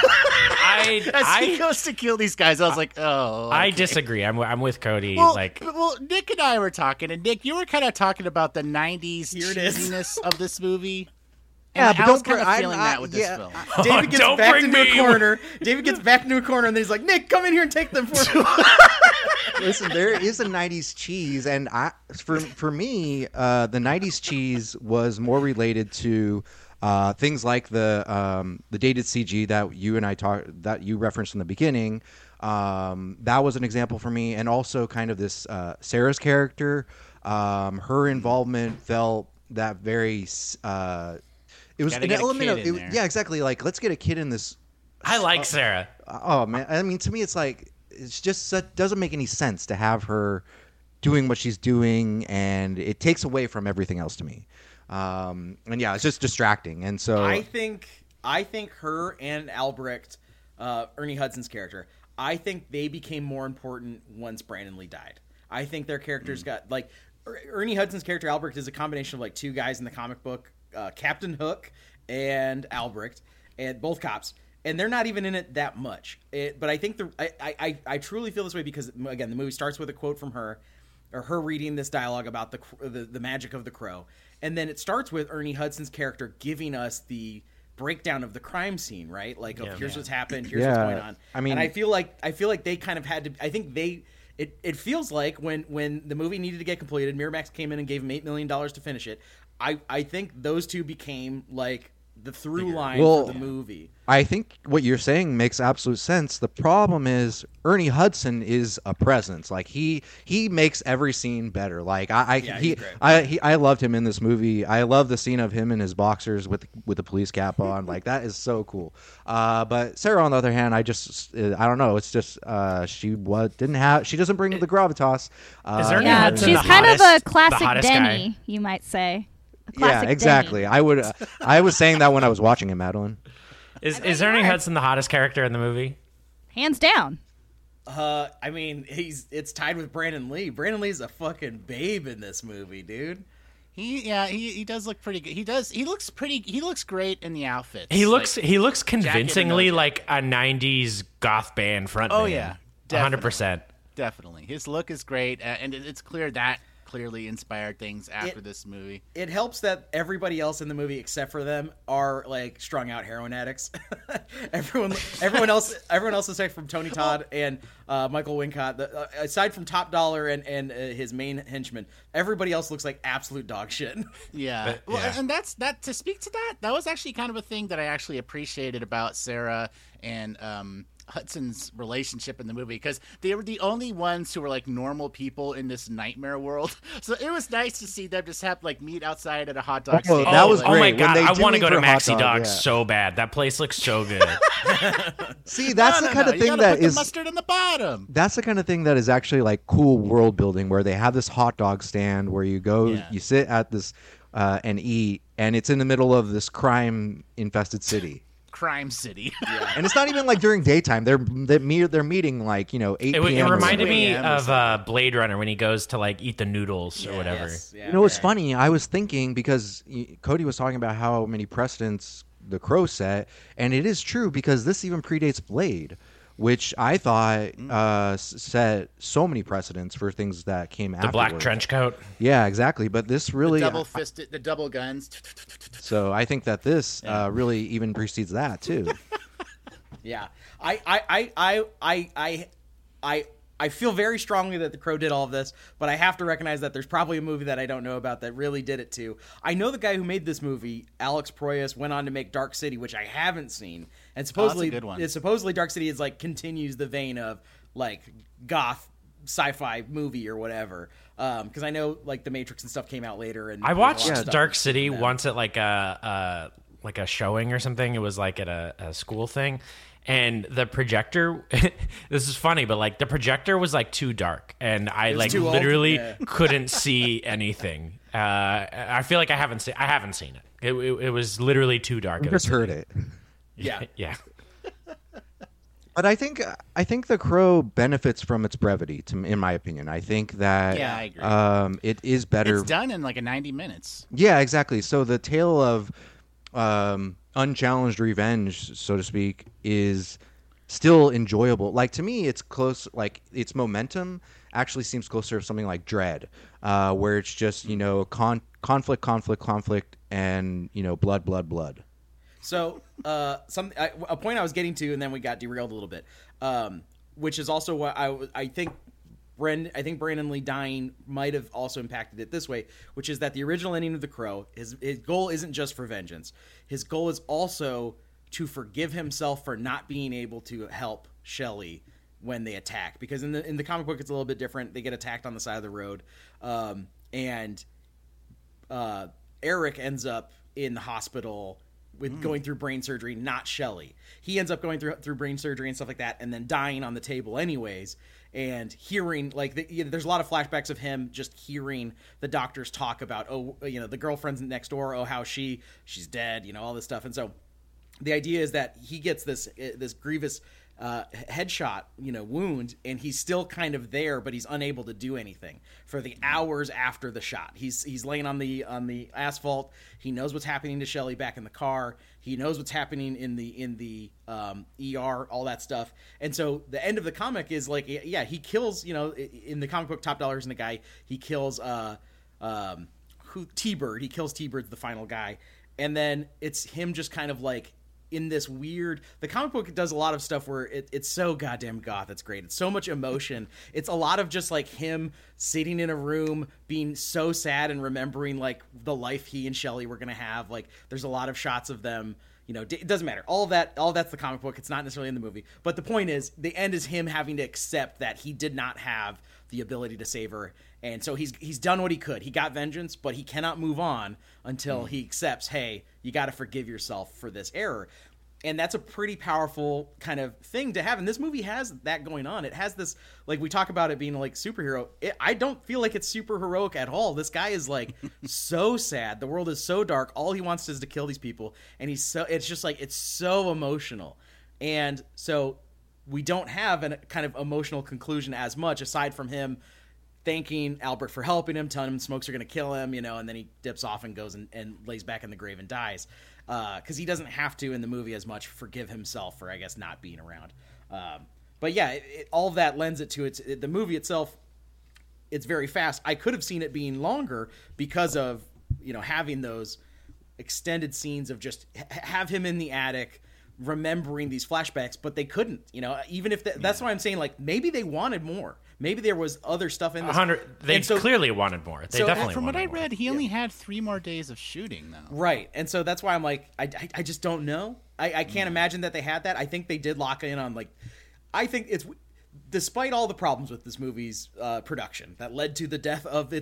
as he goes to kill these guys, I was like, oh. I okay. disagree. I'm with Cody. Well, Nick and I were talking, and Nick, you were kind of talking about the '90s Here it is. cheesiness of this movie. Yeah, And but I was don't kind of feeling that with this yeah. film. David gets don't backed bring into a me- corner. David gets backed into a corner, and then he's like, "Nick, come in here and take them for me." Listen, there is a '90s cheese, and for me, the '90s cheese was more related to things like the dated CG that you referenced in the beginning. That was an example for me, and also kind of this Sarah's character. Her involvement felt that very. It was Gotta an get a element kid of in there. yeah, exactly. Like, let's get a kid in this. I like Sarah. Oh man, I mean, to me, it's like it's just doesn't make any sense to have her doing what she's doing, and it takes away from everything else to me. And yeah, it's just distracting. And so I think her and Albrecht, Ernie Hudson's character, I think they became more important once Brandon Lee died. I think their characters got like Ernie Hudson's character Albrecht is a combination of like two guys in the comic book, Captain Hook and Albrecht, and both cops. And they're not even in it that much. But I think I truly feel this way because, again, the movie starts with a quote from her, or her reading this dialogue about the magic of the crow. And then it starts with Ernie Hudson's character giving us the breakdown of the crime scene, right? Like, here's what's happened, here's what's going on. I mean, and I feel like they kind of had to. I think it feels like when the movie needed to get completed, Miramax came in and gave him $8 million to finish it. I think those two became like the through line for the movie. I think what you're saying makes absolute sense. The problem is Ernie Hudson is a presence. Like he makes every scene better. Like I loved him in this movie. I love the scene of him in his boxers with the police cap on. Like that is so cool. But Sarah, on the other hand, I don't know. It's just she doesn't bring the gravitas. Is Ernie Hudson she's the kind hottest, of a classic the hottest Denny, guy? you might say. Yeah, exactly. Denny. I was saying that when I was watching it, Madeline. Is Ernie Hudson the hottest character in the movie? Hands down. I mean, it's tied with Brandon Lee. Brandon Lee's a fucking babe in this movie, dude. He does look pretty good. He looks great in the outfit. He looks convincingly like a '90s goth band frontman. Oh yeah, 100%. Definitely. His look is great, and it's clear that clearly inspired things after this movie. It helps that everybody else in the movie except for them are like strung out heroin addicts. everyone else aside from Tony Todd and Michael Wincott, aside from Top Dollar and his main henchman, everybody else looks like absolute dog shit. Yeah. And that to speak to that was actually kind of a thing that I actually appreciated about Sarah and Hudson's relationship in the movie, because they were the only ones who were like normal people in this nightmare world. So it was nice to see them just have like meet outside at a hot dog stand. That was great. Oh my god, I want to go to Maxi Maxi Dog so bad. That place looks so good. See, that's the kind of thing that is mustard in the bottom. That's the kind of thing that is actually like cool world building, where they have this hot dog stand where you go, you sit at this and eat, and it's in the middle of this crime infested city. crime city. And it's not even like during daytime. They're meeting like 8 p.m. It reminded me 2 a.m. of Blade Runner when he goes to like eat the noodles or whatever. Yeah, what's funny? I was thinking because Cody was talking about how many precedents the Crow set, and it is true because this even predates Blade, which I thought set so many precedents for things that came after. The black trench coat. Yeah, exactly. But this really the double guns. So I think that this really even precedes that too. Yeah, I feel very strongly that the Crow did all of this, but I have to recognize that there's probably a movie that I don't know about that really did it too. I know the guy who made this movie, Alex Proyas, went on to make Dark City, which I haven't seen, and supposedly, that's a good one. supposedly Dark City is like continues the vein of like goth sci-fi movie or whatever. Because I know like The Matrix and stuff came out later, and I watched Dark City once at like a showing or something. It was like at a school thing. And the projector, this is funny, but like the projector was like too dark, and I like literally couldn't see anything. I feel like I haven't seen it. It was literally too dark. I just heard it. Yeah. Yeah. But I think The Crow benefits from its brevity, in my opinion. I think that I agree. It is better. It's done in like 90 minutes. Yeah, exactly. So the tale of unchallenged revenge, so to speak, is still enjoyable. Like, to me, it's close. Like, its momentum actually seems closer to something like Dread, where it's just conflict, and blood. So a point I was getting to, and then we got derailed a little bit, which is also what I think. Brandon Lee dying might have also impacted it this way, which is that the original ending of The Crow, his goal isn't just for vengeance. His goal is also to forgive himself for not being able to help Shelley when they attack. Because in the comic book, it's a little bit different. They get attacked on the side of the road, and Eric ends up in the hospital with going through brain surgery, not Shelley. He ends up going through brain surgery and stuff like that, and then dying on the table anyways. And hearing, there's a lot of flashbacks of him just hearing the doctors talk about, the girlfriend's next door, how she's dead, all this stuff. And so the idea is that he gets this grievous headshot, wound, and he's still kind of there, but he's unable to do anything for the hours after the shot. He's laying on the asphalt. He knows what's happening to Shelley back in the car. He knows what's happening in the ER, all that stuff. And so the end of the comic is like, he kills, in the comic book Top Dollar Isn't a Guy, he kills T-Bird. He kills T-Bird, the final guy. And then it's him just kind of like in this weird, the comic book does a lot of stuff where it's so goddamn goth. It's great. It's so much emotion. It's a lot of just like him sitting in a room being so sad and remembering like the life he and Shelley were going to have. Like there's a lot of shots of them, it doesn't matter. All that's the comic book. It's not necessarily in the movie, but the point is the end is him having to accept that he did not have the ability to save her. And so he's done what he could. He got vengeance, but he cannot move on until he accepts, hey, you got to forgive yourself for this error. And that's a pretty powerful kind of thing to have. And this movie has that going on. It has this, like we talk about it being like superhero. I don't feel like it's super heroic at all. This guy is like so sad. The world is so dark. All he wants is to kill these people. And it's just like, it's so emotional. And so we don't have a kind of emotional conclusion as much aside from him thanking Albert for helping him, telling him smokes are going to kill him, and then he dips off and goes and lays back in the grave and dies. Because he doesn't have to in the movie as much forgive himself for, I guess, not being around. But yeah, all of that lends it to the movie itself. It's very fast. I could have seen it being longer because of, having those extended scenes of just have him in the attic remembering these flashbacks, but they couldn't, even if that's why I'm saying, like, maybe they wanted more. Maybe there was other stuff in this. They clearly wanted more. They definitely from what I wanted read, he only had 3 more days of shooting, though. Right, and so that's why I'm like, I just don't know. I can't imagine that they had that. I think they did lock in on, like, I think it's, despite all the problems with this movie's production that led to the death of its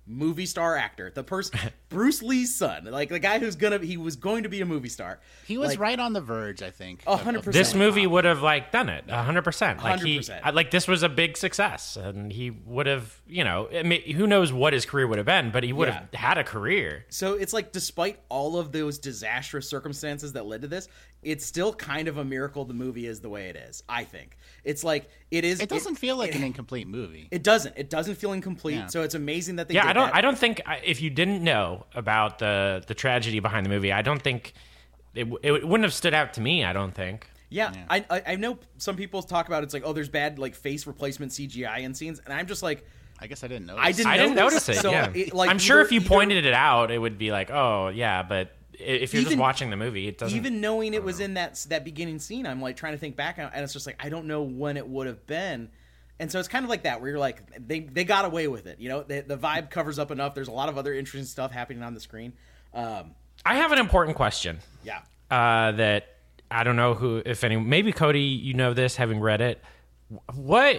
movie star actor, the person Bruce Lee's son, like the guy he was going to be a movie star. He was like, right on the verge, I think. 100%. This movie would have like done it 100%. Like 100%. like this was a big success, and he would have, I mean, who knows what his career would have been, but he would have had a career. So it's like, despite all of those disastrous circumstances that led to this, it's still kind of a miracle the movie is the way it is. I think it's like it is. It doesn't feel like an incomplete movie. It doesn't. It doesn't feel incomplete. Yeah. So it's amazing that they. Yeah, did I don't think if you didn't know about the tragedy behind the movie, I don't think it wouldn't have stood out to me. I don't think. Yeah. I know some people talk about it's like, oh, there's bad like face replacement CGI in scenes, and I'm just like, I guess I didn't notice. I didn't notice it. So yeah. like, I'm sure if you pointed it out, it would be like, oh yeah, but if you're just watching the movie, it doesn't. Even knowing it was in that beginning scene, I'm like trying to think back, and it's just like I don't know when it would have been. And so it's kind of like that, where you're like, they got away with it. The vibe covers up enough. There's a lot of other interesting stuff happening on the screen. I have an important question. Yeah. That I don't know if any, maybe Cody, you know this, having read it. What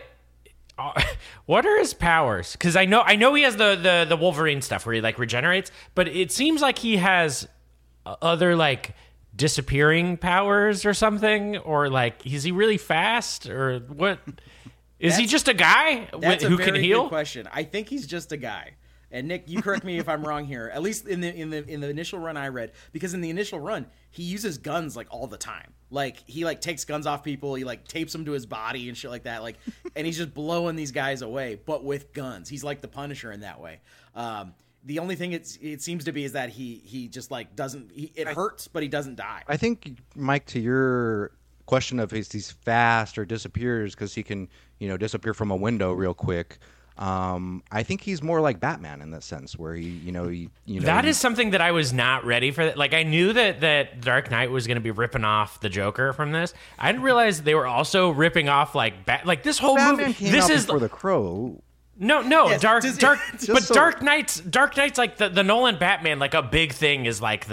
are his powers? Because I know he has the Wolverine stuff where he like regenerates, but it seems like he has other like disappearing powers or something, or like is he really fast or what? Is he just a guy who can heal? Good question. I think he's just a guy. And Nick, you correct me if I'm wrong here. At least in the initial run I read, because in the initial run he uses guns like all the time. Like he like takes guns off people, he like tapes them to his body and shit like that. Like, and he's just blowing these guys away, but with guns. He's like the Punisher in that way. The only thing it seems to be is that he just like doesn't. It hurts, but he doesn't die. I think, Mike, to your question of is he's fast or disappears because he can disappear from a window real quick. I think he's more like Batman in that sense, where that is something that I was not ready for. Like I knew that Dark Knight was going to be ripping off the Joker from this. I didn't realize they were also ripping off like this whole Batman movie. Came this out is before the Crow. No, Yes, Dark just Dark Knight's like the Nolan Batman, like a big thing is like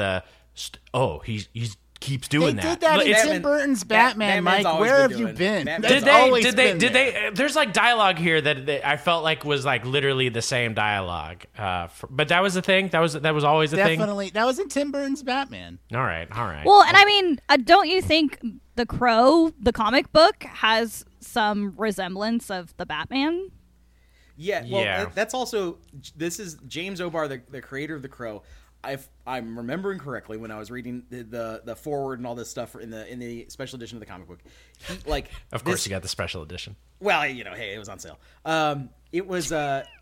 he keeps doing they that. did that in It's- Tim Burton's Batman, Batman's Mike. always Where been have you doing- been? Batman's That's Did they? There's like dialogue here that I felt like was like literally the same dialogue. But that was the thing. That was always a thing. Definitely, that was in Tim Burton's Batman. All right. Well, and I mean, don't you think The Crow, the comic book, has some resemblance of the Batman? Yeah, well, Yeah. that's also, this is James O'Barr, the creator of The Crow. I'm remembering correctly when I was reading the forward and all this stuff in the special edition of the comic book. He, like, Of course, you got the special edition. Well, hey, it was on sale. It was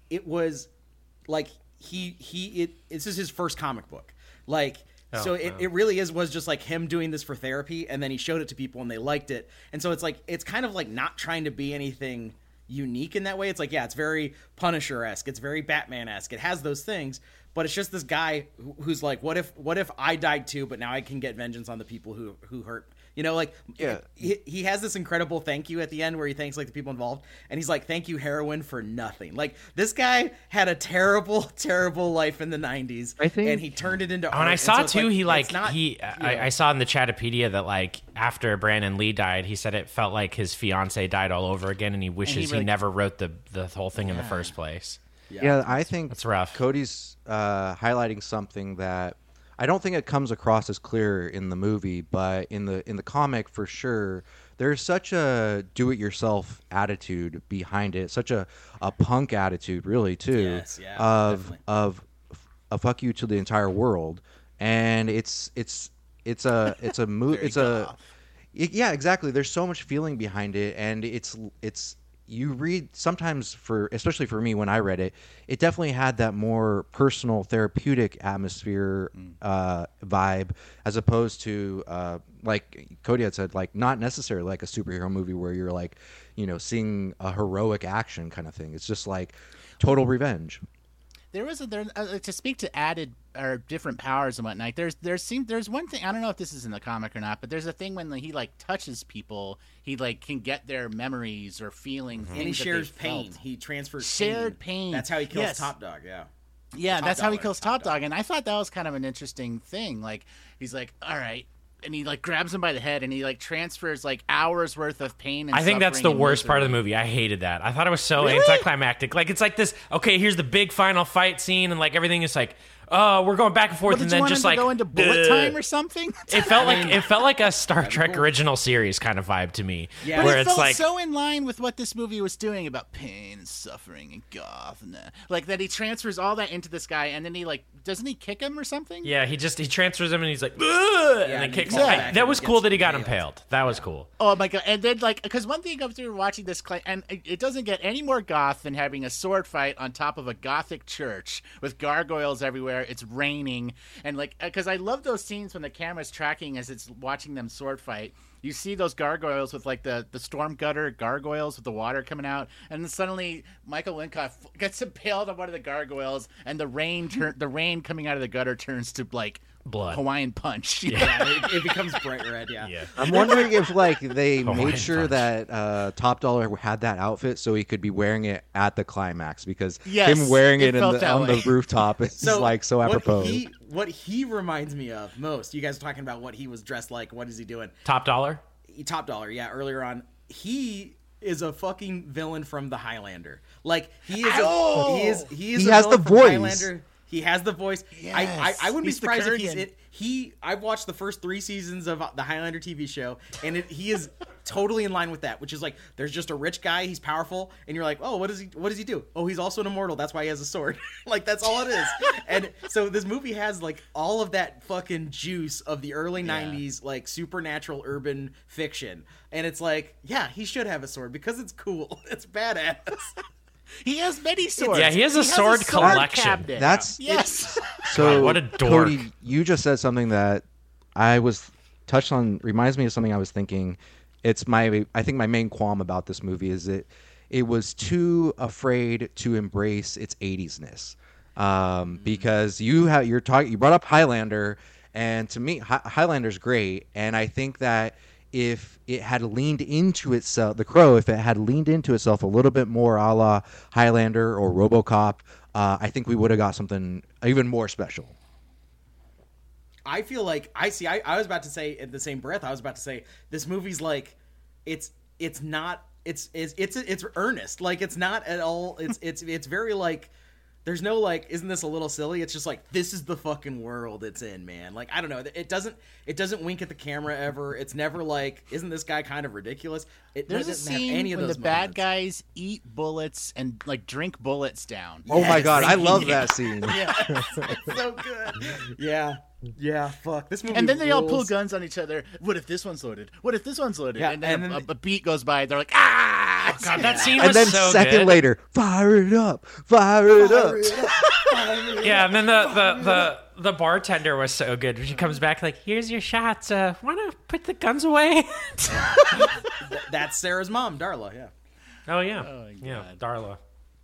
like this is his first comic book. Like, so it really was just like him doing this for therapy, and then he showed it to people and they liked it. And so it's kind of like not trying to be anything unique in that way. It's like, yeah, it's very Punisher-esque, it's very Batman-esque. It has those things, but it's just this guy who's like, what if I died too, but now I can get vengeance on the people who hurt. He has this incredible thank you at the end where he thanks like the people involved, and he's like, thank you, heroin, for nothing. Like, this guy had a terrible, terrible life in the 90s, and he turned it into art. And I saw too, I I saw in the Chatapedia that like after Brandon Lee died, he said it felt like his fiance died all over again, and he wishes he never wrote the whole thing in the first place. Yeah, I think it's rough. Cody's highlighting something that I don't think it comes across as clear in the movie, but in the comic for sure, there's such a do-it-yourself attitude behind it, such a punk attitude, really, too, yes, yeah, of a fuck you to the entire world, and it's a mood, yeah, exactly. There's so much feeling behind it, and it's. You read sometimes, especially for me when I read it, it definitely had that more personal, therapeutic atmosphere vibe, as opposed to like Cody had said, like not necessarily like a superhero movie where you're like, seeing a heroic action kind of thing. It's just like total revenge. There was to speak to added or different powers and whatnot. There's one thing, I don't know if this is in the comic or not, but there's a thing when he like touches people, he like can get their memories or feelings, and he shares pain. He transfers shared pain. That's how he kills Top Dog. Yeah, that's how he kills Top Dog. And I thought that was kind of an interesting thing. Like, he's like, all right, he like grabs him by the head and he like transfers like hours worth of pain and I think that's the suffering and worst part of the misery. movie. I hated that. I thought it was so Really? anticlimactic. Like it's like this. Okay, here's the big final fight scene, and like everything is like, oh, we're going back and forth, What, and did you then want just him to like go into bullet time or something? It felt like a Star Trek original series kind of vibe to me. Yeah, where but it it's felt like so in line with what this movie was doing about pain and suffering and goth and like that he transfers all that into this guy, and then he like doesn't he kick him or something? yeah, he transfers him, and he's like, ugh, and then and kicks he him. falls back That and was gets cool that he got impaled. That was cool. Oh my god! And then like because one thing after watching this, and it doesn't get any more goth than having a sword fight on top of a gothic church with gargoyles everywhere. It's raining, and like because I love those scenes when the camera's tracking as it's watching them sword fight. You see those gargoyles with like the storm gutter gargoyles with the water coming out, and then suddenly Michael Wincott gets impaled on one of the gargoyles, and the rain coming out of the gutter turns to like blood. Hawaiian Punch. Yeah, it becomes bright red. Yeah. I'm wondering if like they Hawaiian made sure that Top Dollar had that outfit so he could be wearing it at the climax, because Yes, him wearing it it felt on that way. the rooftop is like so apropos. What he reminds me of most, you guys are talking about what he was dressed like. What is he doing? Top Dollar. Top Dollar, yeah. Earlier on, he is a fucking villain from The Highlander. Like he is. He has villain the from voice. Highlander. He has the voice. Yes. I wouldn't be He's the surprised if Kurgan. I've watched the first 3 seasons of the Highlander TV show, and he is totally in line with that, which is like there's just a rich guy, he's powerful, and you're like, oh, what does he do? Oh, he's also an immortal. That's why he has a sword. Like that's all it is. And so this movie has like all of that fucking juice of the early 90s like supernatural urban fiction. And it's like, yeah, he should have a sword because it's cool. It's badass. He has many swords. Yeah, he has a sword collection. cabinet. That's Yes. So God, what a dork. Cody, you just said something that I was touched on. Reminds me of something I was thinking. I think my main qualm about this movie is that it was too afraid to embrace its 80s-ness. Because you brought up Highlander, and to me Highlander's great, and I think that if it had leaned into itself, The Crow, if it had leaned into itself a little bit more a la Highlander or RoboCop, I think we would have got something even more special. I feel like I was about to say in the same breath, I was about to say this movie's like it's earnest. Like it's not at all it's very like there's no like, isn't this a little silly? It's just like, this is the fucking world it's in, man. Like, I don't know. It doesn't wink at the camera ever. It's never like, isn't this guy kind of ridiculous? It There's a doesn't have scene any of when those the bad moments. guys eat bullets and like drink bullets down. Oh my god, I love Yeah. that scene. Yeah. It's so good. Yeah, fuck. This movie And then they all pull rules. guns on each other. What if this one's loaded? What if this one's loaded? Yeah, and then, and then a beat goes by. They're like, ah! God, that scene And was then so second good. later, fire it up, fire it up. Yeah, and then the bartender was so good. She comes back like, "Here's your shots. Want to put the guns away?" That's Sarah's mom, Darla. Yeah. Oh yeah, Oh, my yeah, God.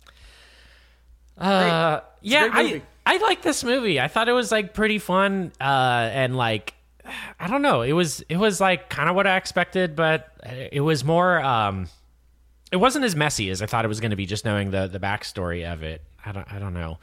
Darla. Yeah, a great movie. I like this movie. I thought it was like pretty fun, and like I don't know, it was like kind of what I expected, but it was more. It wasn't as messy as I thought it was going to be. Just knowing the backstory of it, I don't know.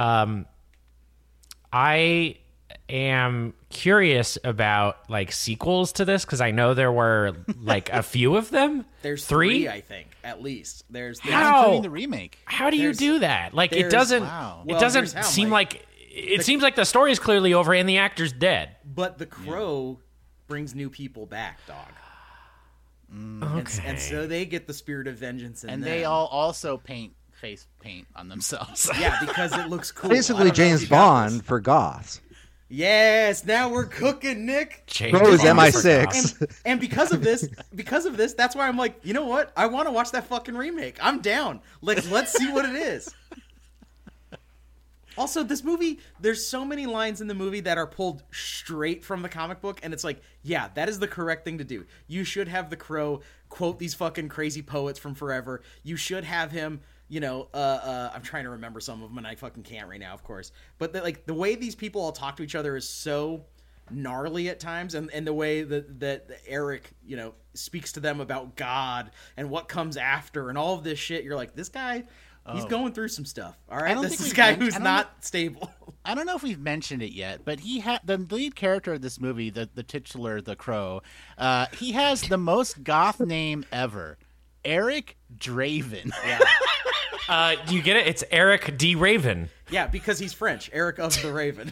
I am curious about like sequels to this because I know there were like a few of them. There's three, three, I think, at least. There's How? Including the remake. How do you There's- do that? Like it there's- doesn't. wow. It Well, doesn't here's how, seem Mike. like. It seems like the story is clearly over and the actor's dead. But The Crow brings new people back, dog. Okay. And so they get the spirit of vengeance in And them. they all also paint face paint on themselves. Yeah, because it looks cool. I Basically, don't know if James you got this. Bond for goths. Yes, now we're cooking, Nick. James Crow is Bond MI6. forgot. And because of this, that's why I'm like, you know what? I want to watch that fucking remake. I'm down. Like, let's see what it is. Also, this movie, there's so many lines in the movie that are pulled straight from the comic book, and it's like, yeah, that is the correct thing to do. You should have the Crow quote these fucking crazy poets from forever. You should have him, you know, I'm trying to remember some of them, and I fucking can't right now, of course. But the way these people all talk to each other is so gnarly at times, and the way that Eric, you know, speaks to them about God and what comes after and all of this shit. You're like, this guy He's going through some stuff. All right, I don't this think is a we've guy mentioned- who's I don't not stable. I don't know if we've mentioned it yet, but the lead character of this movie, the titular, the Crow, he has the most goth name ever, Eric Draven. Yeah. Do you get it? It's Eric D. Raven. Yeah, because he's French. Eric of the Raven.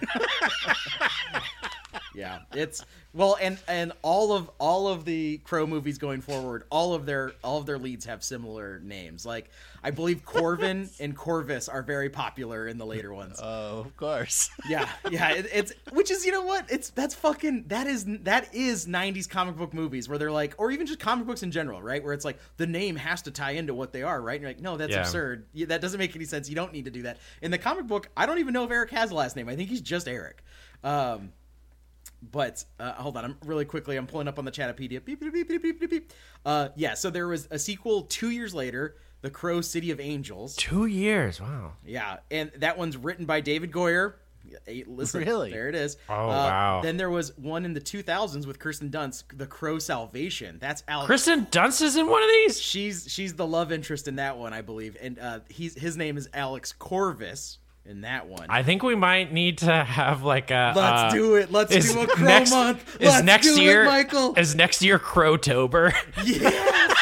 Yeah, it's well, and all of the Crow movies going forward, all of their leads have similar names. Like I believe Corvin and Corvus are very popular in the later ones. Oh, of course. Yeah, it's which is, you know what? That is 90s comic book movies where they're like, or even just comic books in general, right? Where it's like the name has to tie into what they are, right? And you're like, no, that's absurd. That doesn't make any sense. You don't need to do that. In the comic book, I don't even know if Eric has a last name. I think he's just Eric. But hold on, I'm pulling up on the Chatapedia. Beep, beep, beep, beep, beep, beep, beep. Yeah, so there was a sequel 2 years later, The Crow City of Angels. 2 years, wow. Yeah, and that one's written by David Goyer. Hey, listen, Really? there it is. Oh, wow. Then there was one in the 2000s with Kirsten Dunst, The Crow Salvation. That's Alex. Kristen Dunst is in one of these? She's the love interest in that one, I believe, and his name is Alex Corvus in that one. I think we might need to have like a. Let's do it. Let's do a Crow month. Is Let's next do year, it, Michael. Is next year Crowtober? Yeah.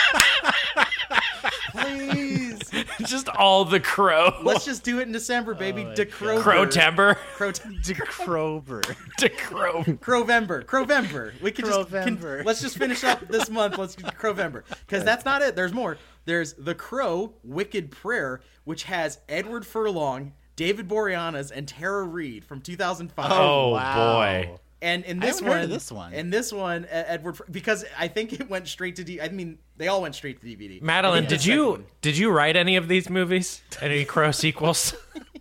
Please. Just all the Crow. Let's just do it in December, baby. Decrover. Crowtember. Decrover. Crowvember. We could Crowvember. let's just finish up this month. Let's do Crowvember. Because that's not it. There's more. There's The Crow, Wicked Prayer, which has Edward Furlong, David Boreanaz, and Tara Reid from 2005. Oh, wow. boy. And in I this haven't one, heard of this one. In this one, Edward, because I think it went straight to I mean, they all went straight to DVD. Madeline, did you write any of these movies? Any Crow sequels?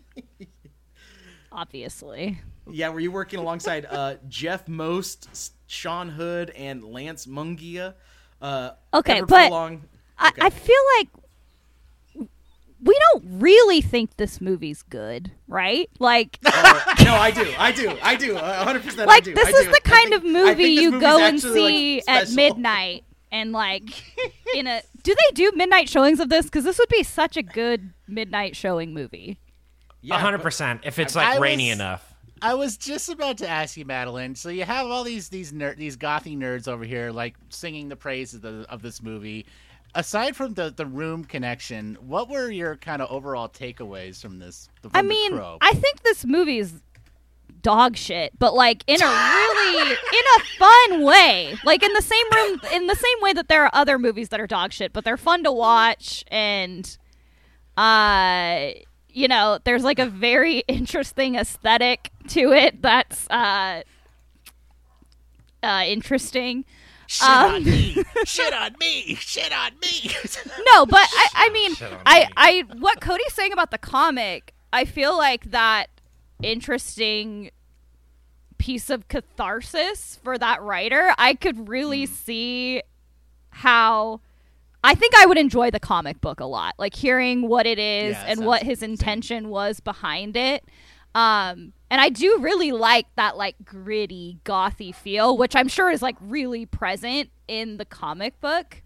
Obviously. Yeah, were you working alongside Jeff Most, Sean Hood, and Lance Mungia? Okay, Edward but Furlong. I feel like we don't really think this movie's good, right? Like, No, I do. 100%. like I do. this is the kind of movie you go and see at special. midnight, and like do they do midnight showings of this? Because this would be such a good midnight showing movie. 100%. If it's like rainy enough. I was just about to ask you, Madeline. So you have all these gothy nerds over here, like singing the praises of this movie. Aside from the room connection, what were your kind of overall takeaways from this? The Crow? I think this movie is dog shit, but like in a fun way. Like in the same way that there are other movies that are dog shit, but they're fun to watch, and there's like a very interesting aesthetic to it that's interesting. Shit on me! Shit on me! Shit on me! No, but I mean, I what Cody's saying about the comic, I feel like that interesting piece of catharsis for that writer. I could really see how I think I would enjoy the comic book a lot, like hearing what it is and what his intention was behind it. And I do really like that like gritty gothy feel, which I'm sure is like really present in the comic book.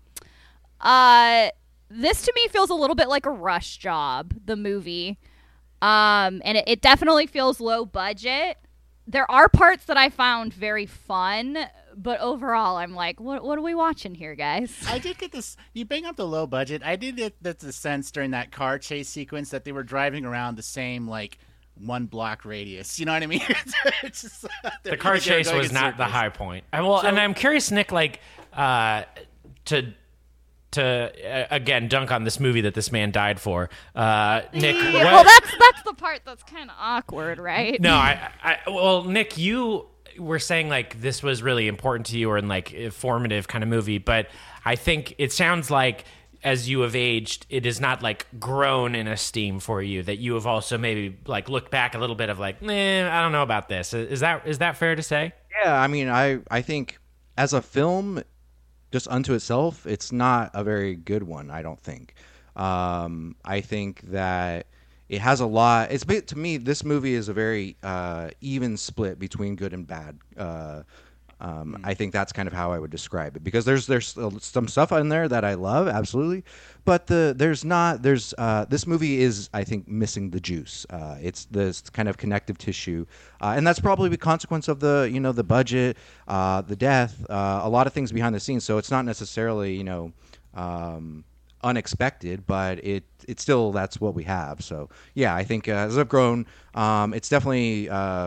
This to me feels a little bit like a rush job, the movie. And it definitely feels low budget. There are parts that I found very fun, but overall I'm like, what are we watching here, guys? I did get this. You bring up the low budget. I did get the sense during that car chase sequence that they were driving around the same like 1 block radius. You know what I mean? It's just, the car chase was not the high point. And I'm curious, Nick, like to again dunk on this movie that this man died for. Nick, well, that's the part that's kind of awkward, right? No, well, Nick, you were saying like this was really important to you or in like a formative kind of movie, but I think it sounds like as you have aged, it is not like grown in esteem for you, that you have also maybe like looked back a little bit of like, I don't know about this. Is that fair to say? Yeah, I mean, I think as a film, just unto itself, it's not a very good one, I don't think. I think that it has a lot. To me, this movie is a very even split between good and bad. I think that's kind of how I would describe it, because there's some stuff in there that I love, absolutely, but this movie is, I think, missing the juice. It's this kind of connective tissue, and that's probably the consequence of the budget, the death, a lot of things behind the scenes. So it's not necessarily unexpected, but it's still, that's what we have. So yeah, I think as I've grown, it's definitely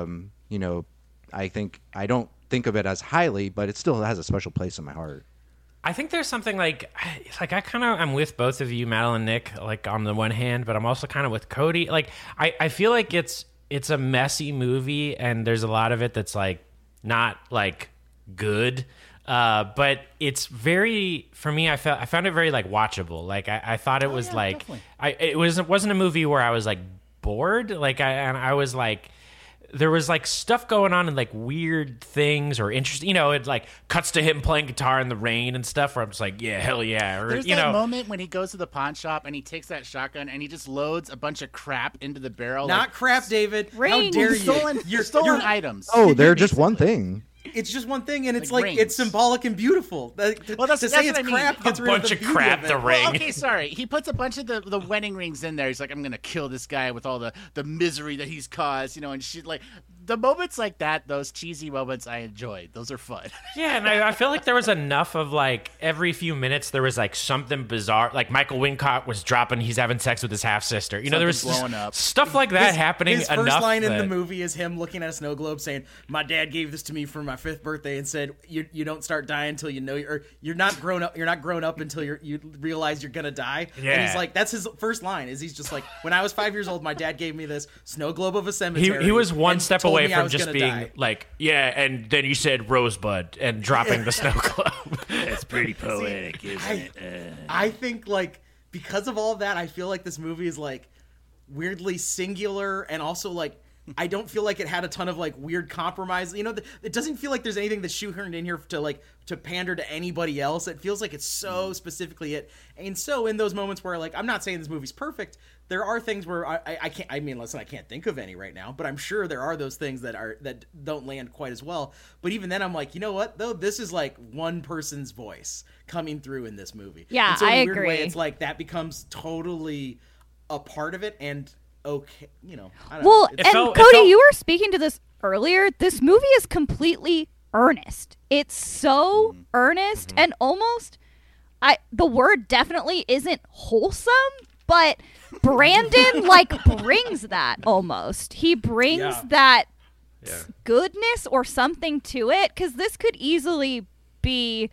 I think I don't think of it as highly, but it still has a special place in my heart. I think there's something like I'm with both of you, Madeline and Nick, like on the one hand, but I'm also kind of with Cody. Like I feel like it's a messy movie, and there's a lot of it that's like not like good. But it's very, for me, I found it very like watchable. Like I thought it was like definitely. It wasn't a movie where I was like bored. Like I was like, there was like stuff going on and like weird things or interesting, it like cuts to him playing guitar in the rain and stuff where I'm just like, yeah, hell yeah. Or, There's that moment when he goes to the pawn shop and he takes that shotgun and he just loads a bunch of crap into the barrel. Not crap, David. How dare you? You're stolen items. Oh, they're just one thing. It's just one thing, and it's like rings. it's symbolic and beautiful. Well, that's to say what it's I mean. crap gets rid bunch of of the crap beauty to of it. ring. Well, okay, sorry. He puts a bunch of the wedding rings in there. He's like, I'm gonna kill this guy with all the misery that he's caused, and shit. Like the moments like that, those cheesy moments, I enjoyed. Those are fun. Yeah, and I feel like there was enough of like every few minutes there was like something bizarre. Like Michael Wincott was dropping, he's having sex with his half sister. There was blowing up. stuff like that happening. His enough first line in that- the movie is him looking at a snow globe saying, "My dad gave this to me for my 5th birthday and said you don't start dying until you know you're not grown up. You're not grown up until you realize you're gonna die." Yeah. And he's like, that's his first line. He's just like, when I was 5 years old, my dad gave me this snow globe of a cemetery. He was one and step told away me I from was just gonna being die. like, yeah, and then he said Rosebud and dropping the snow globe. That's pretty poetic, isn't it? I think like because of all of that, I feel like this movie is like weirdly singular, and also like I don't feel like it had a ton of like weird compromise. It doesn't feel like there's anything that's shoehorned in here to pander to anybody else. It feels like it's so specifically it. And so in those moments where like, I'm not saying this movie's perfect, there are things where I can't. I mean, listen, I can't think of any right now, but I'm sure there are those things that don't land quite as well. But even then, I'm like, you know what? Though this is like one person's voice coming through in this movie. Yeah, and so in I a weird agree. way, it's like that becomes totally a part of it, and okay, I don't Well, know. and Cody, you were speaking to this earlier. This movie is completely earnest. It's so earnest and almost, the word definitely isn't wholesome, but Brandon brings that almost. He brings that goodness or something to it, because this could easily be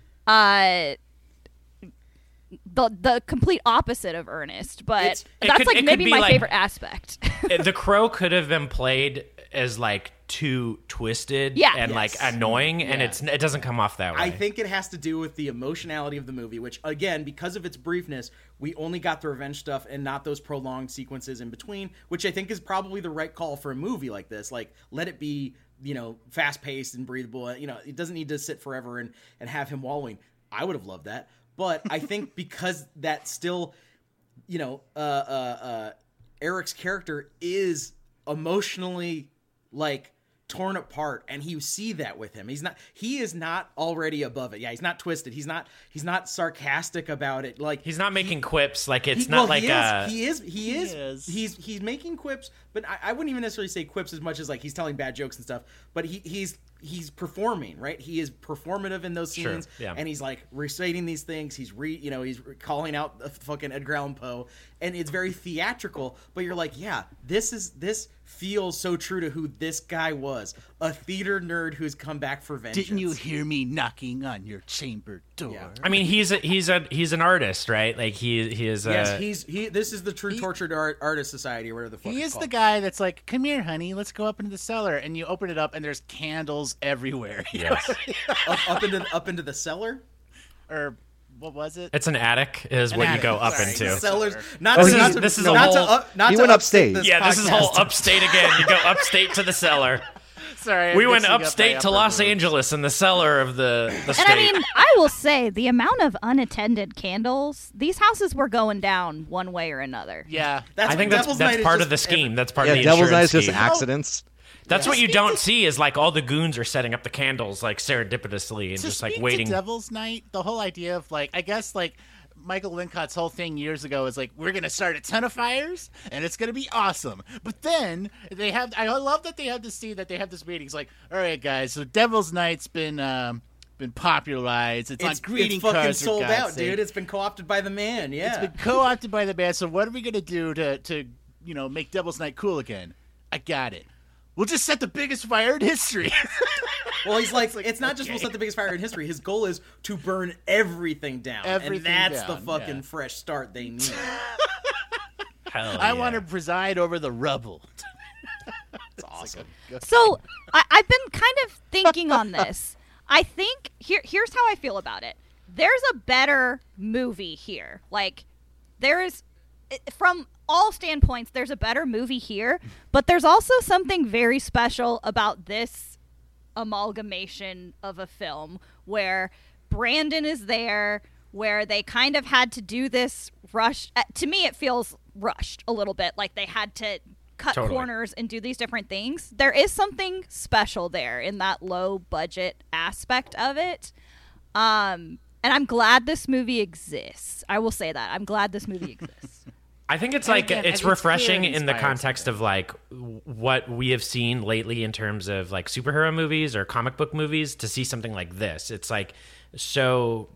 the complete opposite of earnest, but that's maybe my favorite aspect. The Crow could have been played as like too twisted and like annoying, and it doesn't come off that way. I think it has to do with the emotionality of the movie, which again, because of its briefness, we only got the revenge stuff and not those prolonged sequences in between, which I think is probably the right call for a movie like this. Like, let it be, fast paced and breathable. It doesn't need to sit forever and have him wallowing. I would have loved that. But I think because that still, Eric's character is emotionally like torn apart, and you see that with him. He is not already above it. Yeah, he's not twisted. He's not sarcastic about it. Like, he's not making quips. Like, it's he is. He's making quips, but I wouldn't even necessarily say quips as much as like he's telling bad jokes and stuff. But he's performing, right? He is performative in those scenes, and he's like reciting these things. He's he's calling out the fucking Edgar Allan Poe, and it's very theatrical. But you're like, yeah, this feels so true to who this guy was, a theater nerd who's come back for vengeance. Didn't you hear me knocking on your chamber door? Yeah. I mean, he's an artist, right? Like he is. Yes, this is the True Tortured Artist Society, or whatever the fuck. He it's is called. the guy that's like, come here, honey, let's go up into the cellar, and you open it up, and there's candles everywhere. Yes. up into the cellar, or what was it? It's an attic, is what you go up Sorry. into. Cellars. This is a whole. He went upstate. This is whole upstate again. You go upstate to the cellar. Sorry, we went upstate to Los Angeles in the cellar of the state. And I mean, I will say the amount of unattended candles, these houses were going down one way or another. Yeah, I think that's part of the scheme. That's part of the Devil's insurance Eye is just scheme. accidents. That's what you don't see is like all the goons are setting up the candles like serendipitously and just like waiting. To Devil's Night, the whole idea of like, I guess like Michael Wincott's whole thing years ago is like, we're gonna start a ton of fires and it's gonna be awesome. But then I love that they have to see that they have this meeting. It's like, all right, guys, so Devil's Night's been popularized. It's on greeting fucking cards. sold out, dude. It's been co-opted by the man. Yeah, it's been co-opted by the man. So what are we gonna do to make Devil's Night cool again? I got it. We'll just set the biggest fire in history. Well, he's like, it's not just we'll set the biggest fire in history. His goal is to burn everything down. And that's the fucking fresh start they need. I want to preside over the rubble. It's awesome. So I've been kind of thinking on this. I think here's how I feel about it. There's a better movie here. Like, there is, from all standpoints, there's a better movie here, but there's also something very special about this amalgamation of a film where Brandon is there, where they kind of had to do this rush. To me, it feels rushed a little bit, like they had to cut corners and do these different things. There is something special there in that low budget aspect of it. And I'm glad this movie exists. I will say that. I'm glad this movie exists. I think it's like it's refreshing in the context of like what we have seen lately in terms of like superhero movies or comic book movies to see something like this. It's like it's so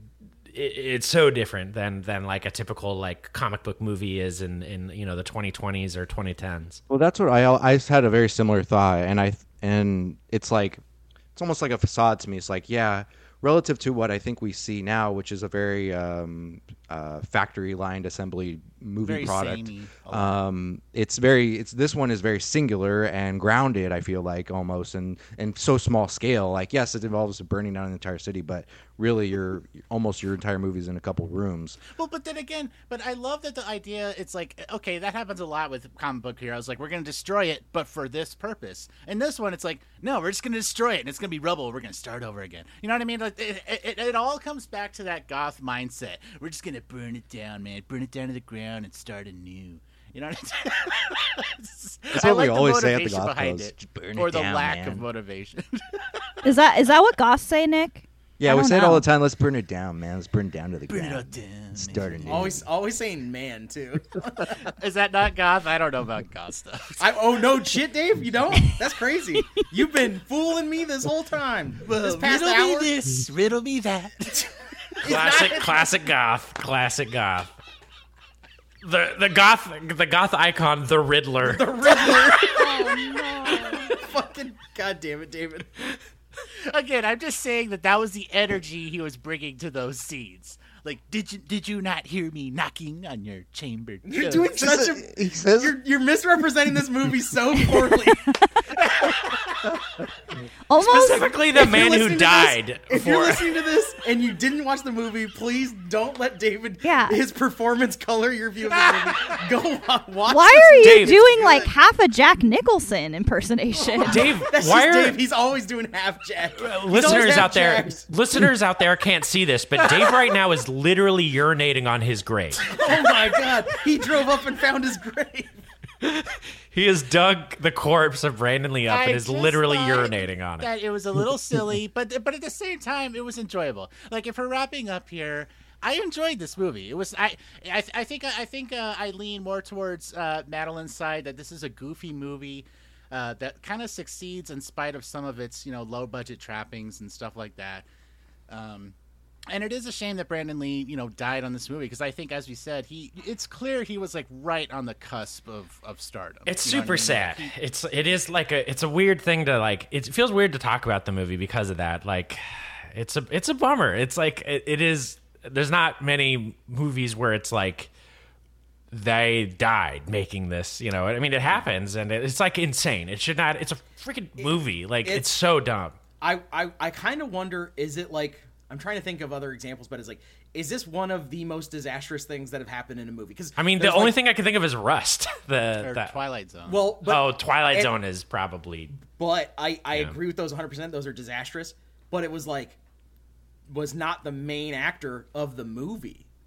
different than like a typical like comic book movie is in the 2020s or 2010s. Well, that's what I had a very similar thought, and it's like it's almost like a facade to me. It's like, yeah, relative to what I think we see now, which is a very factory lined assembly movie very product. Samey, This one is very singular and grounded, I feel like, almost, and so small scale. Like, yes, it involves burning down an entire city, but really your entire movie's in a couple rooms. Well, but then again, I love that the idea, it's like, okay, that happens a lot with comic book heroes. Like, we're going to destroy it, but for this purpose. And this one, it's like, no, we're just going to destroy it, and it's going to be rubble. We're going to start over again. You know what I mean? Like, it all comes back to that goth mindset. We're just going to burn it down, man. Burn it down to the ground and start anew. You know what I'm saying? That's what we always say at the goth clubs. Or the lack of motivation. Is that what goths say, Nick? Yeah, we say it all the time. Let's burn it down, man. Let's burn it down to the ground. Burn it down. Start anew. Always saying man, too. Is that not goth? I don't know about goth stuff. No shit, Dave? You don't? That's crazy. You've been fooling me this whole time. This past riddle hour. me this, riddle me that. Classic goth. The goth icon, the Riddler. The Riddler. Oh no! Fucking goddamn it, David. Again, I'm just saying that was the energy he was bringing to those scenes. Like, did you not hear me knocking on your chamber door? You're doing such a. You're misrepresenting this movie so poorly. Almost specifically the man who died. If you're listening to this and you didn't watch the movie, please don't let David his performance color your view of the movie. Go watch. Why are you doing like half a Jack Nicholson impersonation? Dave, that's why just are Dave? He's always doing half Jack. Listeners out there can't see this, but Dave right now is literally urinating on his grave. Oh my god, he drove up and found his grave. He has dug the corpse of Brandon Lee up and is literally urinating on it. That it was a little silly, but at the same time, it was enjoyable. Like, if we're wrapping up here, I enjoyed this movie. It was I think I lean more towards Madeline's side, that this is a goofy movie that kind of succeeds in spite of some of its low budget trappings and stuff like that. And it is a shame that Brandon Lee, died on this movie, because I think, as we said, it's clear he was like right on the cusp of stardom. It's super sad. It's a weird thing to like. It feels weird to talk about the movie because of that. Like, it's a bummer. It's like it is. There's not many movies where it's like they died making this. I mean, it happens, and it's like insane. It should not. It's a freaking movie. Like, it's so dumb. I kind of wonder, is it like, I'm trying to think of other examples, but it's like, is this one of the most disastrous things that have happened in a movie? Because I mean, the only thing I can think of is Rust, Twilight Zone. Well, Twilight Zone is probably. But I agree with those 100%. Those are disastrous. But it was not the main actor of the movie.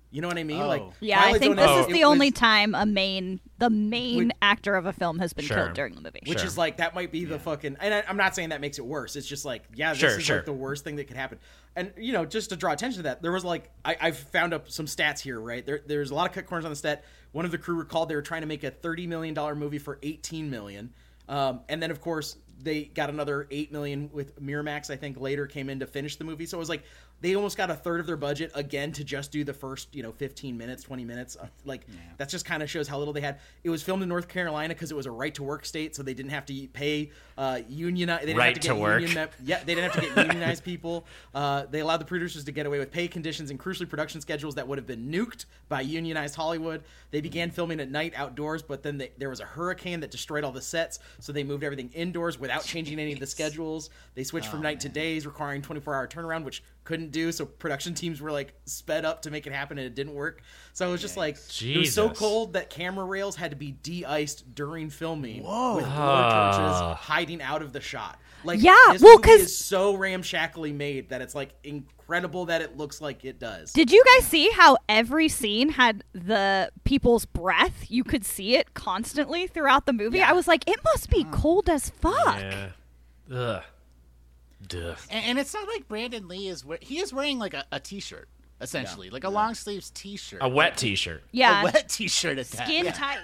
You know what I mean? Yeah, I think this is the only time the main actor of a film has been killed during the movie. Which is like, that might be the fucking, and I'm not saying that makes it worse. It's just like, this is like the worst thing that could happen. And, just to draw attention to that, there was like, I've found up some stats here, right? There's a lot of cut corners on the stat. One of the crew recalled they were trying to make a $30 million movie for $18 million. And then, of course, they got another $8 million with Miramax, I think, later came in to finish the movie. So it was like they almost got a third of their budget again to just do the first 15 minutes, 20 minutes. That just kind of shows how little they had. It was filmed in North Carolina because it was a right to work state, so they didn't have to pay unionized. They didn't they didn't have to get unionized people. They allowed the producers to get away with pay conditions and crucially production schedules that would have been nuked by unionized Hollywood. They began filming at night outdoors, but then there was a hurricane that destroyed all the sets, so they moved everything indoors without changing any of the schedules. They switched from night to days, requiring 24-hour turnaround, which couldn't do, so production teams were like sped up to make it happen, and it didn't work. So it was just like, it was so cold that camera rails had to be de-iced during filming with blowtorches hiding out of the shot. This movie is so ramshackly made that it's like incredible that it looks like it does. Did you guys see how every scene had the people's breath? You could see it constantly throughout the movie. I was like, it must be cold as fuck. Yeah. Ugh. Duh. And it's not like Brandon Lee is wearing like a t-shirt, essentially, like a long sleeves t-shirt, a wet t-shirt. Yeah, a wet t-shirt at that. Skin tight.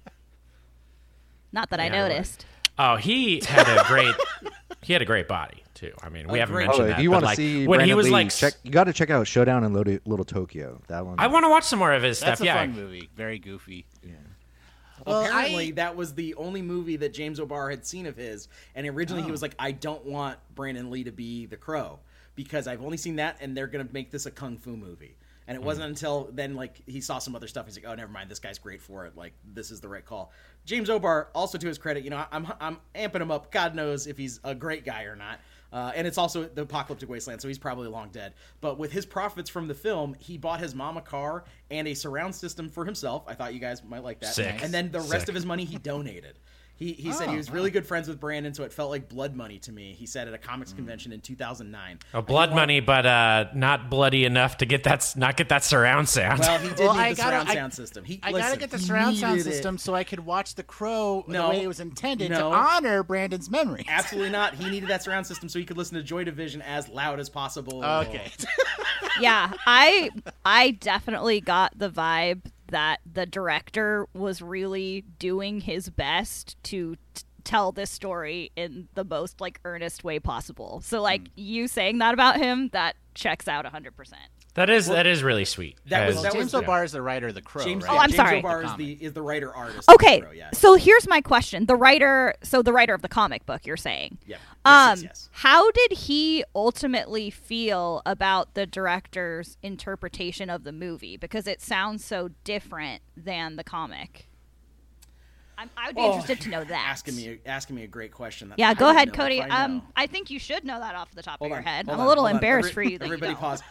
Not that I noticed. Oh, he had a great body too. I mean, we haven't mentioned that. If you want to see when Brandon he was Lee, you got to check out Showdown in Little Tokyo. That one. I want to watch some more of his That's stuff. a fun movie, very goofy. Yeah. Well, apparently, that was the only movie that James O'Barr had seen of his, and originally he was like, I don't want Brandon Lee to be the Crow, because I've only seen that, and they're going to make this a kung fu movie. And it wasn't until then, like, he saw some other stuff, he's like, oh, never mind, this guy's great for it, like, this is the right call. James O'Barr, also to his credit, I'm amping him up, God knows if he's a great guy or not. And it's also the Apocalyptic Wasteland, so he's probably long dead. But with his profits from the film, he bought his mom a car and a surround system for himself. I thought you guys might like that. Sick. And then the rest of his money he donated. He said he was really good friends with Brandon, so it felt like blood money to me. He said at a comics convention in 2009. Blood money, but not bloody enough to get that surround sound. Well, he did need the surround sound system. I gotta get the surround sound system so I could watch The Crow the way it was intended to honor Brandon's memory. Absolutely not. He needed that surround system so he could listen to Joy Division as loud as possible. Okay. Yeah, I definitely got the vibe that the director was really doing his best to tell this story in the most like earnest way possible. So like you saying that about him, that checks out 100%. That is really sweet. James O'Barr is the writer of The Crow. Oh, I'm sorry. James O'Barr is the writer artist. Okay, of The Crow, yeah. So here's my question: the writer of the comic book, you're saying? Yeah. Yes. How did he ultimately feel about the director's interpretation of the movie? Because it sounds so different than the comic. I would be interested to know that. Asking me a great question. Yeah, go ahead, Cody. I think you should know that off the top of your head. I'm a little embarrassed for you. Everybody pause.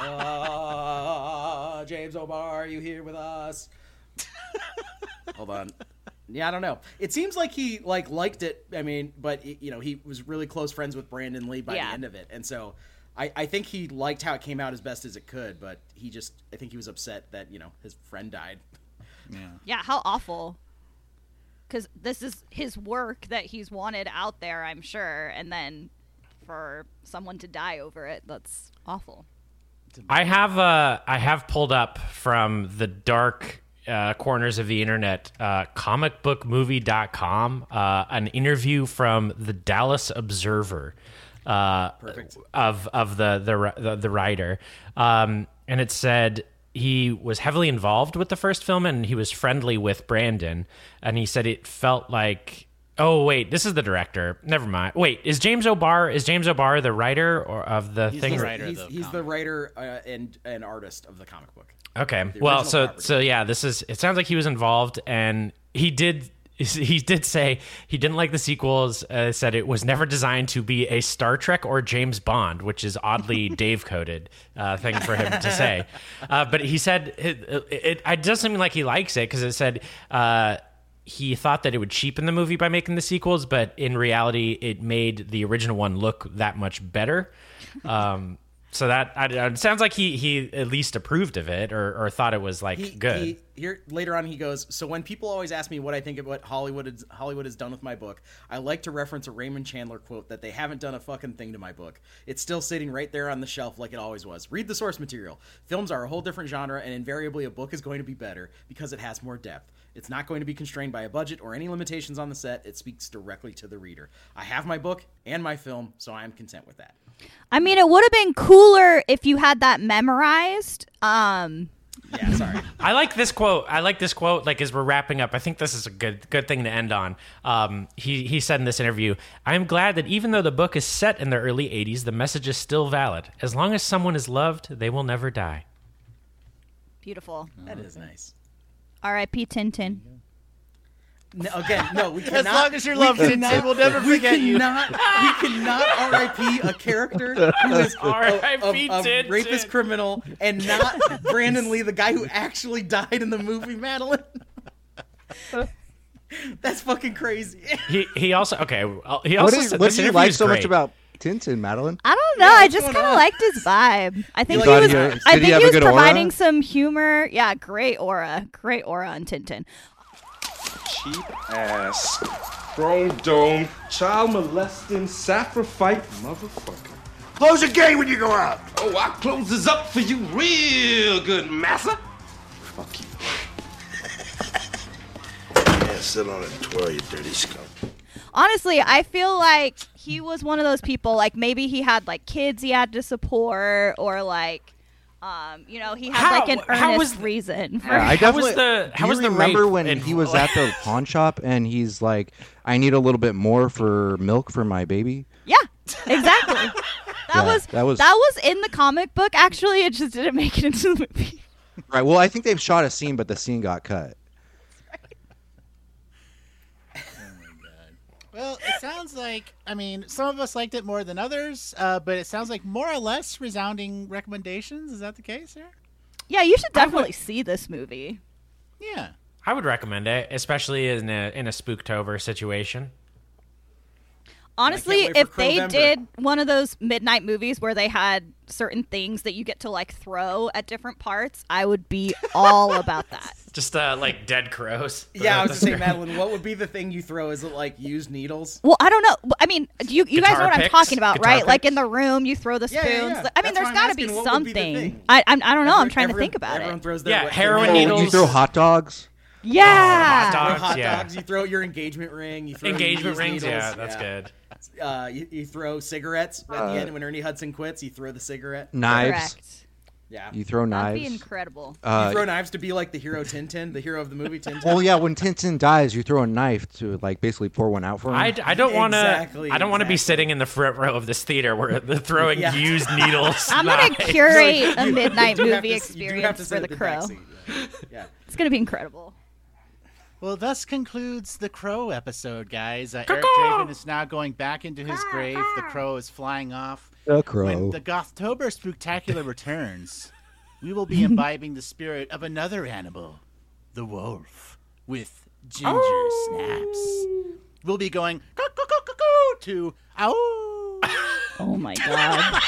James O'Barr, are you here with us? Hold on. Yeah, I don't know. It seems like he liked it. I mean, but he was really close friends with Brandon Lee by the end of it, and so I think he liked how it came out as best as it could. But I think he was upset that his friend died. Yeah, how awful. Because this is his work that he's wanted out there, I'm sure, and then for someone to die over it, that's awful. I have pulled up from the dark corners of the internet, comicbookmovie.com, an interview from the Dallas Observer of the writer, and it said he was heavily involved with the first film and he was friendly with Brandon, and he said it felt like, oh wait, this is the director. Never mind. Wait, is James O'Barr the writer of the thing? He's the writer and artist of the comic book. Okay. Well, so yeah, it sounds like he was involved, and he did say he didn't like the sequels, said it was never designed to be a Star Trek or James Bond, which is oddly Dave-coded thing for him to say. But he said it doesn't mean like he likes it, because it said he thought that it would cheapen the movie by making the sequels, but in reality, it made the original one look that much better. So that it sounds like he at least approved of it or thought it was like good. Here later on he goes, so when people always ask me what I think of what Hollywood has done with my book, I like to reference a Raymond Chandler quote that they haven't done a fucking thing to my book. It's still sitting right there on the shelf like it always was. Read the source material. Films are a whole different genre, and invariably a book is going to be better because it has more depth. It's not going to be constrained by a budget or any limitations on the set. It speaks directly to the reader. I have my book and my film, so I am content with that. I mean, it would have been cooler if you had that memorized. Yeah, sorry. I like this quote. Like as we're wrapping up, I think this is a good thing to end on. He said in this interview, "I am glad that even though the book is set in the early 80s, the message is still valid. As long as someone is loved, they will never die." Beautiful. That is nice. R.I.P. Tintin. No, again, no, we cannot. As long as you're loved, Tintin, we'll never forget you. We cannot R.I.P. a character who is a rapist criminal and not Brandon Lee, the guy who actually died in the movie Madeline. That's fucking crazy. He also what do you like so much about Tintin, Madeline? I don't know. I just kind of liked his vibe. I think he was providing some humor. Yeah, great aura on Tintin. Cheap ass, chrome dome, child molesting, sacrifice motherfucker. Close the gate when you go out. Oh, I closes up for you real good, massa. Fuck you. Yeah, sit on it and twirl, you dirty scum. Honestly, I feel like he was one of those people, like maybe he had like kids he had to support, or like he had like an earnest reason. I definitely. How was the remember when he was at the pawn shop and he's like, "I need a little bit more for milk for my baby." Yeah, exactly. That was in the comic book. Actually, it just didn't make it into the movie. Right. Well, I think they've shot a scene, but the scene got cut. Well, it sounds like, some of us liked it more than others, but it sounds like more or less resounding recommendations. Is that the case here? Yeah, you should definitely see this movie. Yeah. I would recommend it, especially in a Spooktober situation. Honestly, if they did one of those midnight movies where they had certain things that you get to like throw at different parts, I would be all about that. Just like dead crows. Yeah, I was going to say, Madeline, what would be the thing you throw? Is it like used needles? Well, I don't know. I mean, you guys know what I'm talking about, Guitar right? picks? Like in the room, you throw the spoons. Yeah. I mean, there's got to be something. I don't know. I'm trying to think about it. Throws their heroin needles. You throw hot dogs. Yeah, hot dogs. You throw your engagement ring. You throw engagement rings. Needles. Yeah, that's good. You throw cigarettes at the end when Ernie Hudson quits. You throw the cigarette. Knives. Correct. Yeah, you throw knives. That'd be incredible. You throw knives to be like the hero Tintin, the hero of the movie Tintin. Well, yeah, when Tintin dies, you throw a knife to like basically pour one out for him. I don't want to. I don't want to be sitting in the front row of this theater where they're throwing used needles. I'm gonna curate a midnight movie experience for the Crow. Yeah, it's gonna be incredible. Well, thus concludes the Crow episode, guys. Eric Draven is now going back into his grave. The Crow is flying off. The Crow. When the Gothtober Spooktacular returns, we will be imbibing the spirit of another animal, the wolf, with ginger snaps. We'll be going to ow. Oh my god.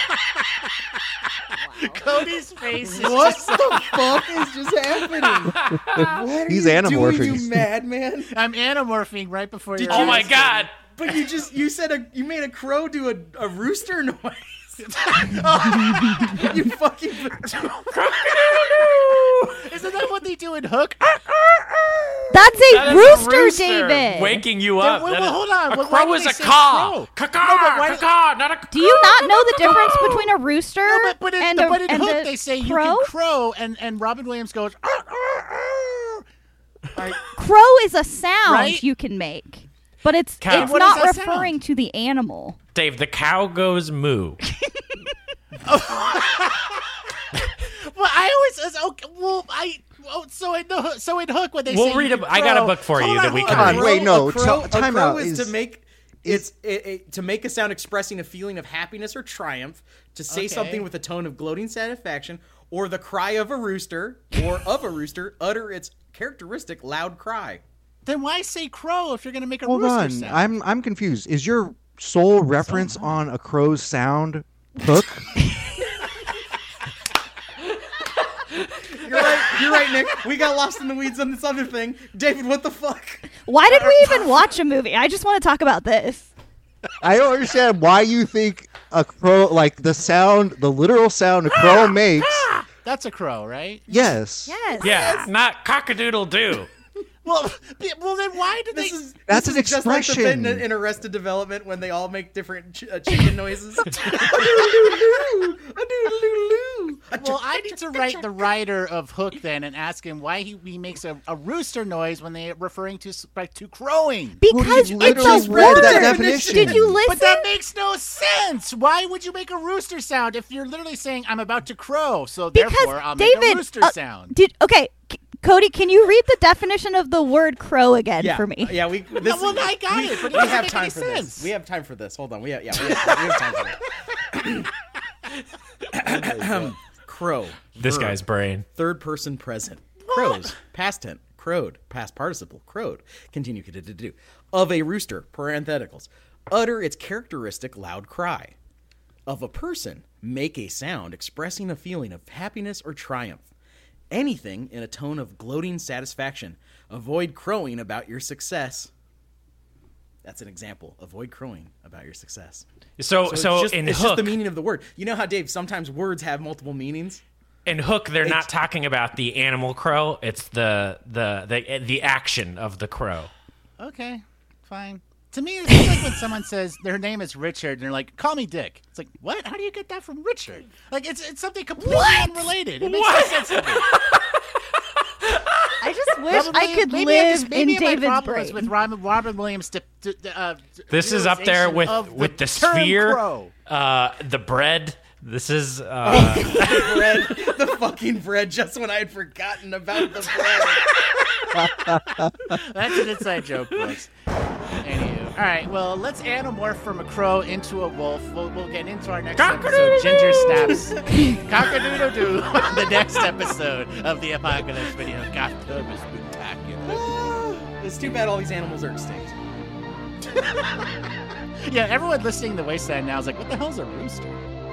Cody's face is what the fuck is just happening? What He's are you anamorphing. doing, you madman? I'm anamorphing right before your Oh eyes. my god! But you made a crow do a rooster noise. You fucking Isn't that what they do in Hook? That's That a is rooster, David. Waking you up. Well, hold on. A crow is a caw. Caw, not a. Do you not know the difference between a rooster but in and Hook a they say crow? you can crow, and Robin Williams goes. Crow is a sound Right? you can make, but it's Cow. it's What not is that referring to the animal. Dave, the cow goes moo. Well, I always okay. Well, so in Hook when they We'll say read you can I got a crow- book for Hold you on, that we hold can on. read. Wait, no. A crow Time out is is to make to make a sound expressing a feeling of happiness or triumph, to say something with a tone of gloating satisfaction, or the cry of a rooster utter its characteristic loud cry. Then why say crow if you're going to make a Hold rooster on, sound? I'm confused. Is your sole reference on a crow's sound Hook? You're right, Nick. We got lost in the weeds on this other thing. David, what the fuck? Why did we even watch a movie? I just want to talk about this. I don't understand why you think a crow, like the literal sound a crow makes. That's a crow, right? Yes. Yes. Yeah, not cock-a-doodle-doo. Well, then why did they? That's an Just like the expression. bit in Arrested Development when they all make different chicken noises. Well, I need to write the writer of Hook then and ask him why he makes a rooster noise when they're referring to crowing. Because it's a word. Did you listen? But that makes no sense. Why would you make a rooster sound if you're literally saying I'm about to crow? So therefore, I'll make a rooster sound. Cody, can you read the definition of the word crow again for me? Yeah, I got it, but it we doesn't have make time any for sense. this. We have time for this. Hold on. We have time for this. Crow. This Verb. guy's brain. Third person present. Crows. Past tense. Crowed. Past participle. Crowed. Continue. Of a rooster. Parentheticals. Utter its characteristic loud cry. Of a person. Make a sound expressing a feeling of happiness or triumph. Anything in a tone of gloating satisfaction. Avoid crowing about your success. That's an example. Avoid crowing about your success. So it's in just Hook, the meaning of the word. You know how, Dave, sometimes words have multiple meanings? in Hook, they're not talking about the animal crow. It's the action of the crow. Okay, fine. To me, it's like when someone says their name is Richard, and they're like, "Call me Dick." It's like, what? How do you get that from Richard? Like, it's something completely unrelated. It makes no sense to me. I just wish I could live in David's problem brain. is with Robin Williams. This is up there with the sphere, crow. the bread. This is the bread, the fucking bread. Just when I had forgotten about the bread. That's an inside joke, folks. Anywho, all right. Well, let's anamorph from a crow into a wolf. We'll get into our next episode. Ginger snaps, cock-a-doodle-doo. The next episode of the Apocalypse Video. God, that was spectacular. It's too bad all these animals are extinct. Yeah, everyone listening to Wasteland now is like, "What the hell's a rooster?"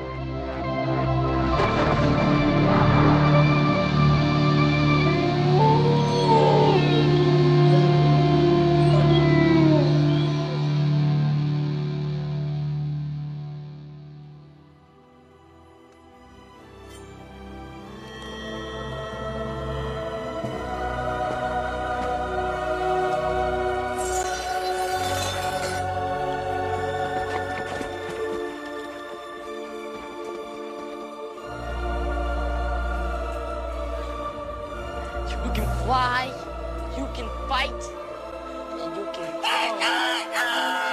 You can fly, you can fight, and you can...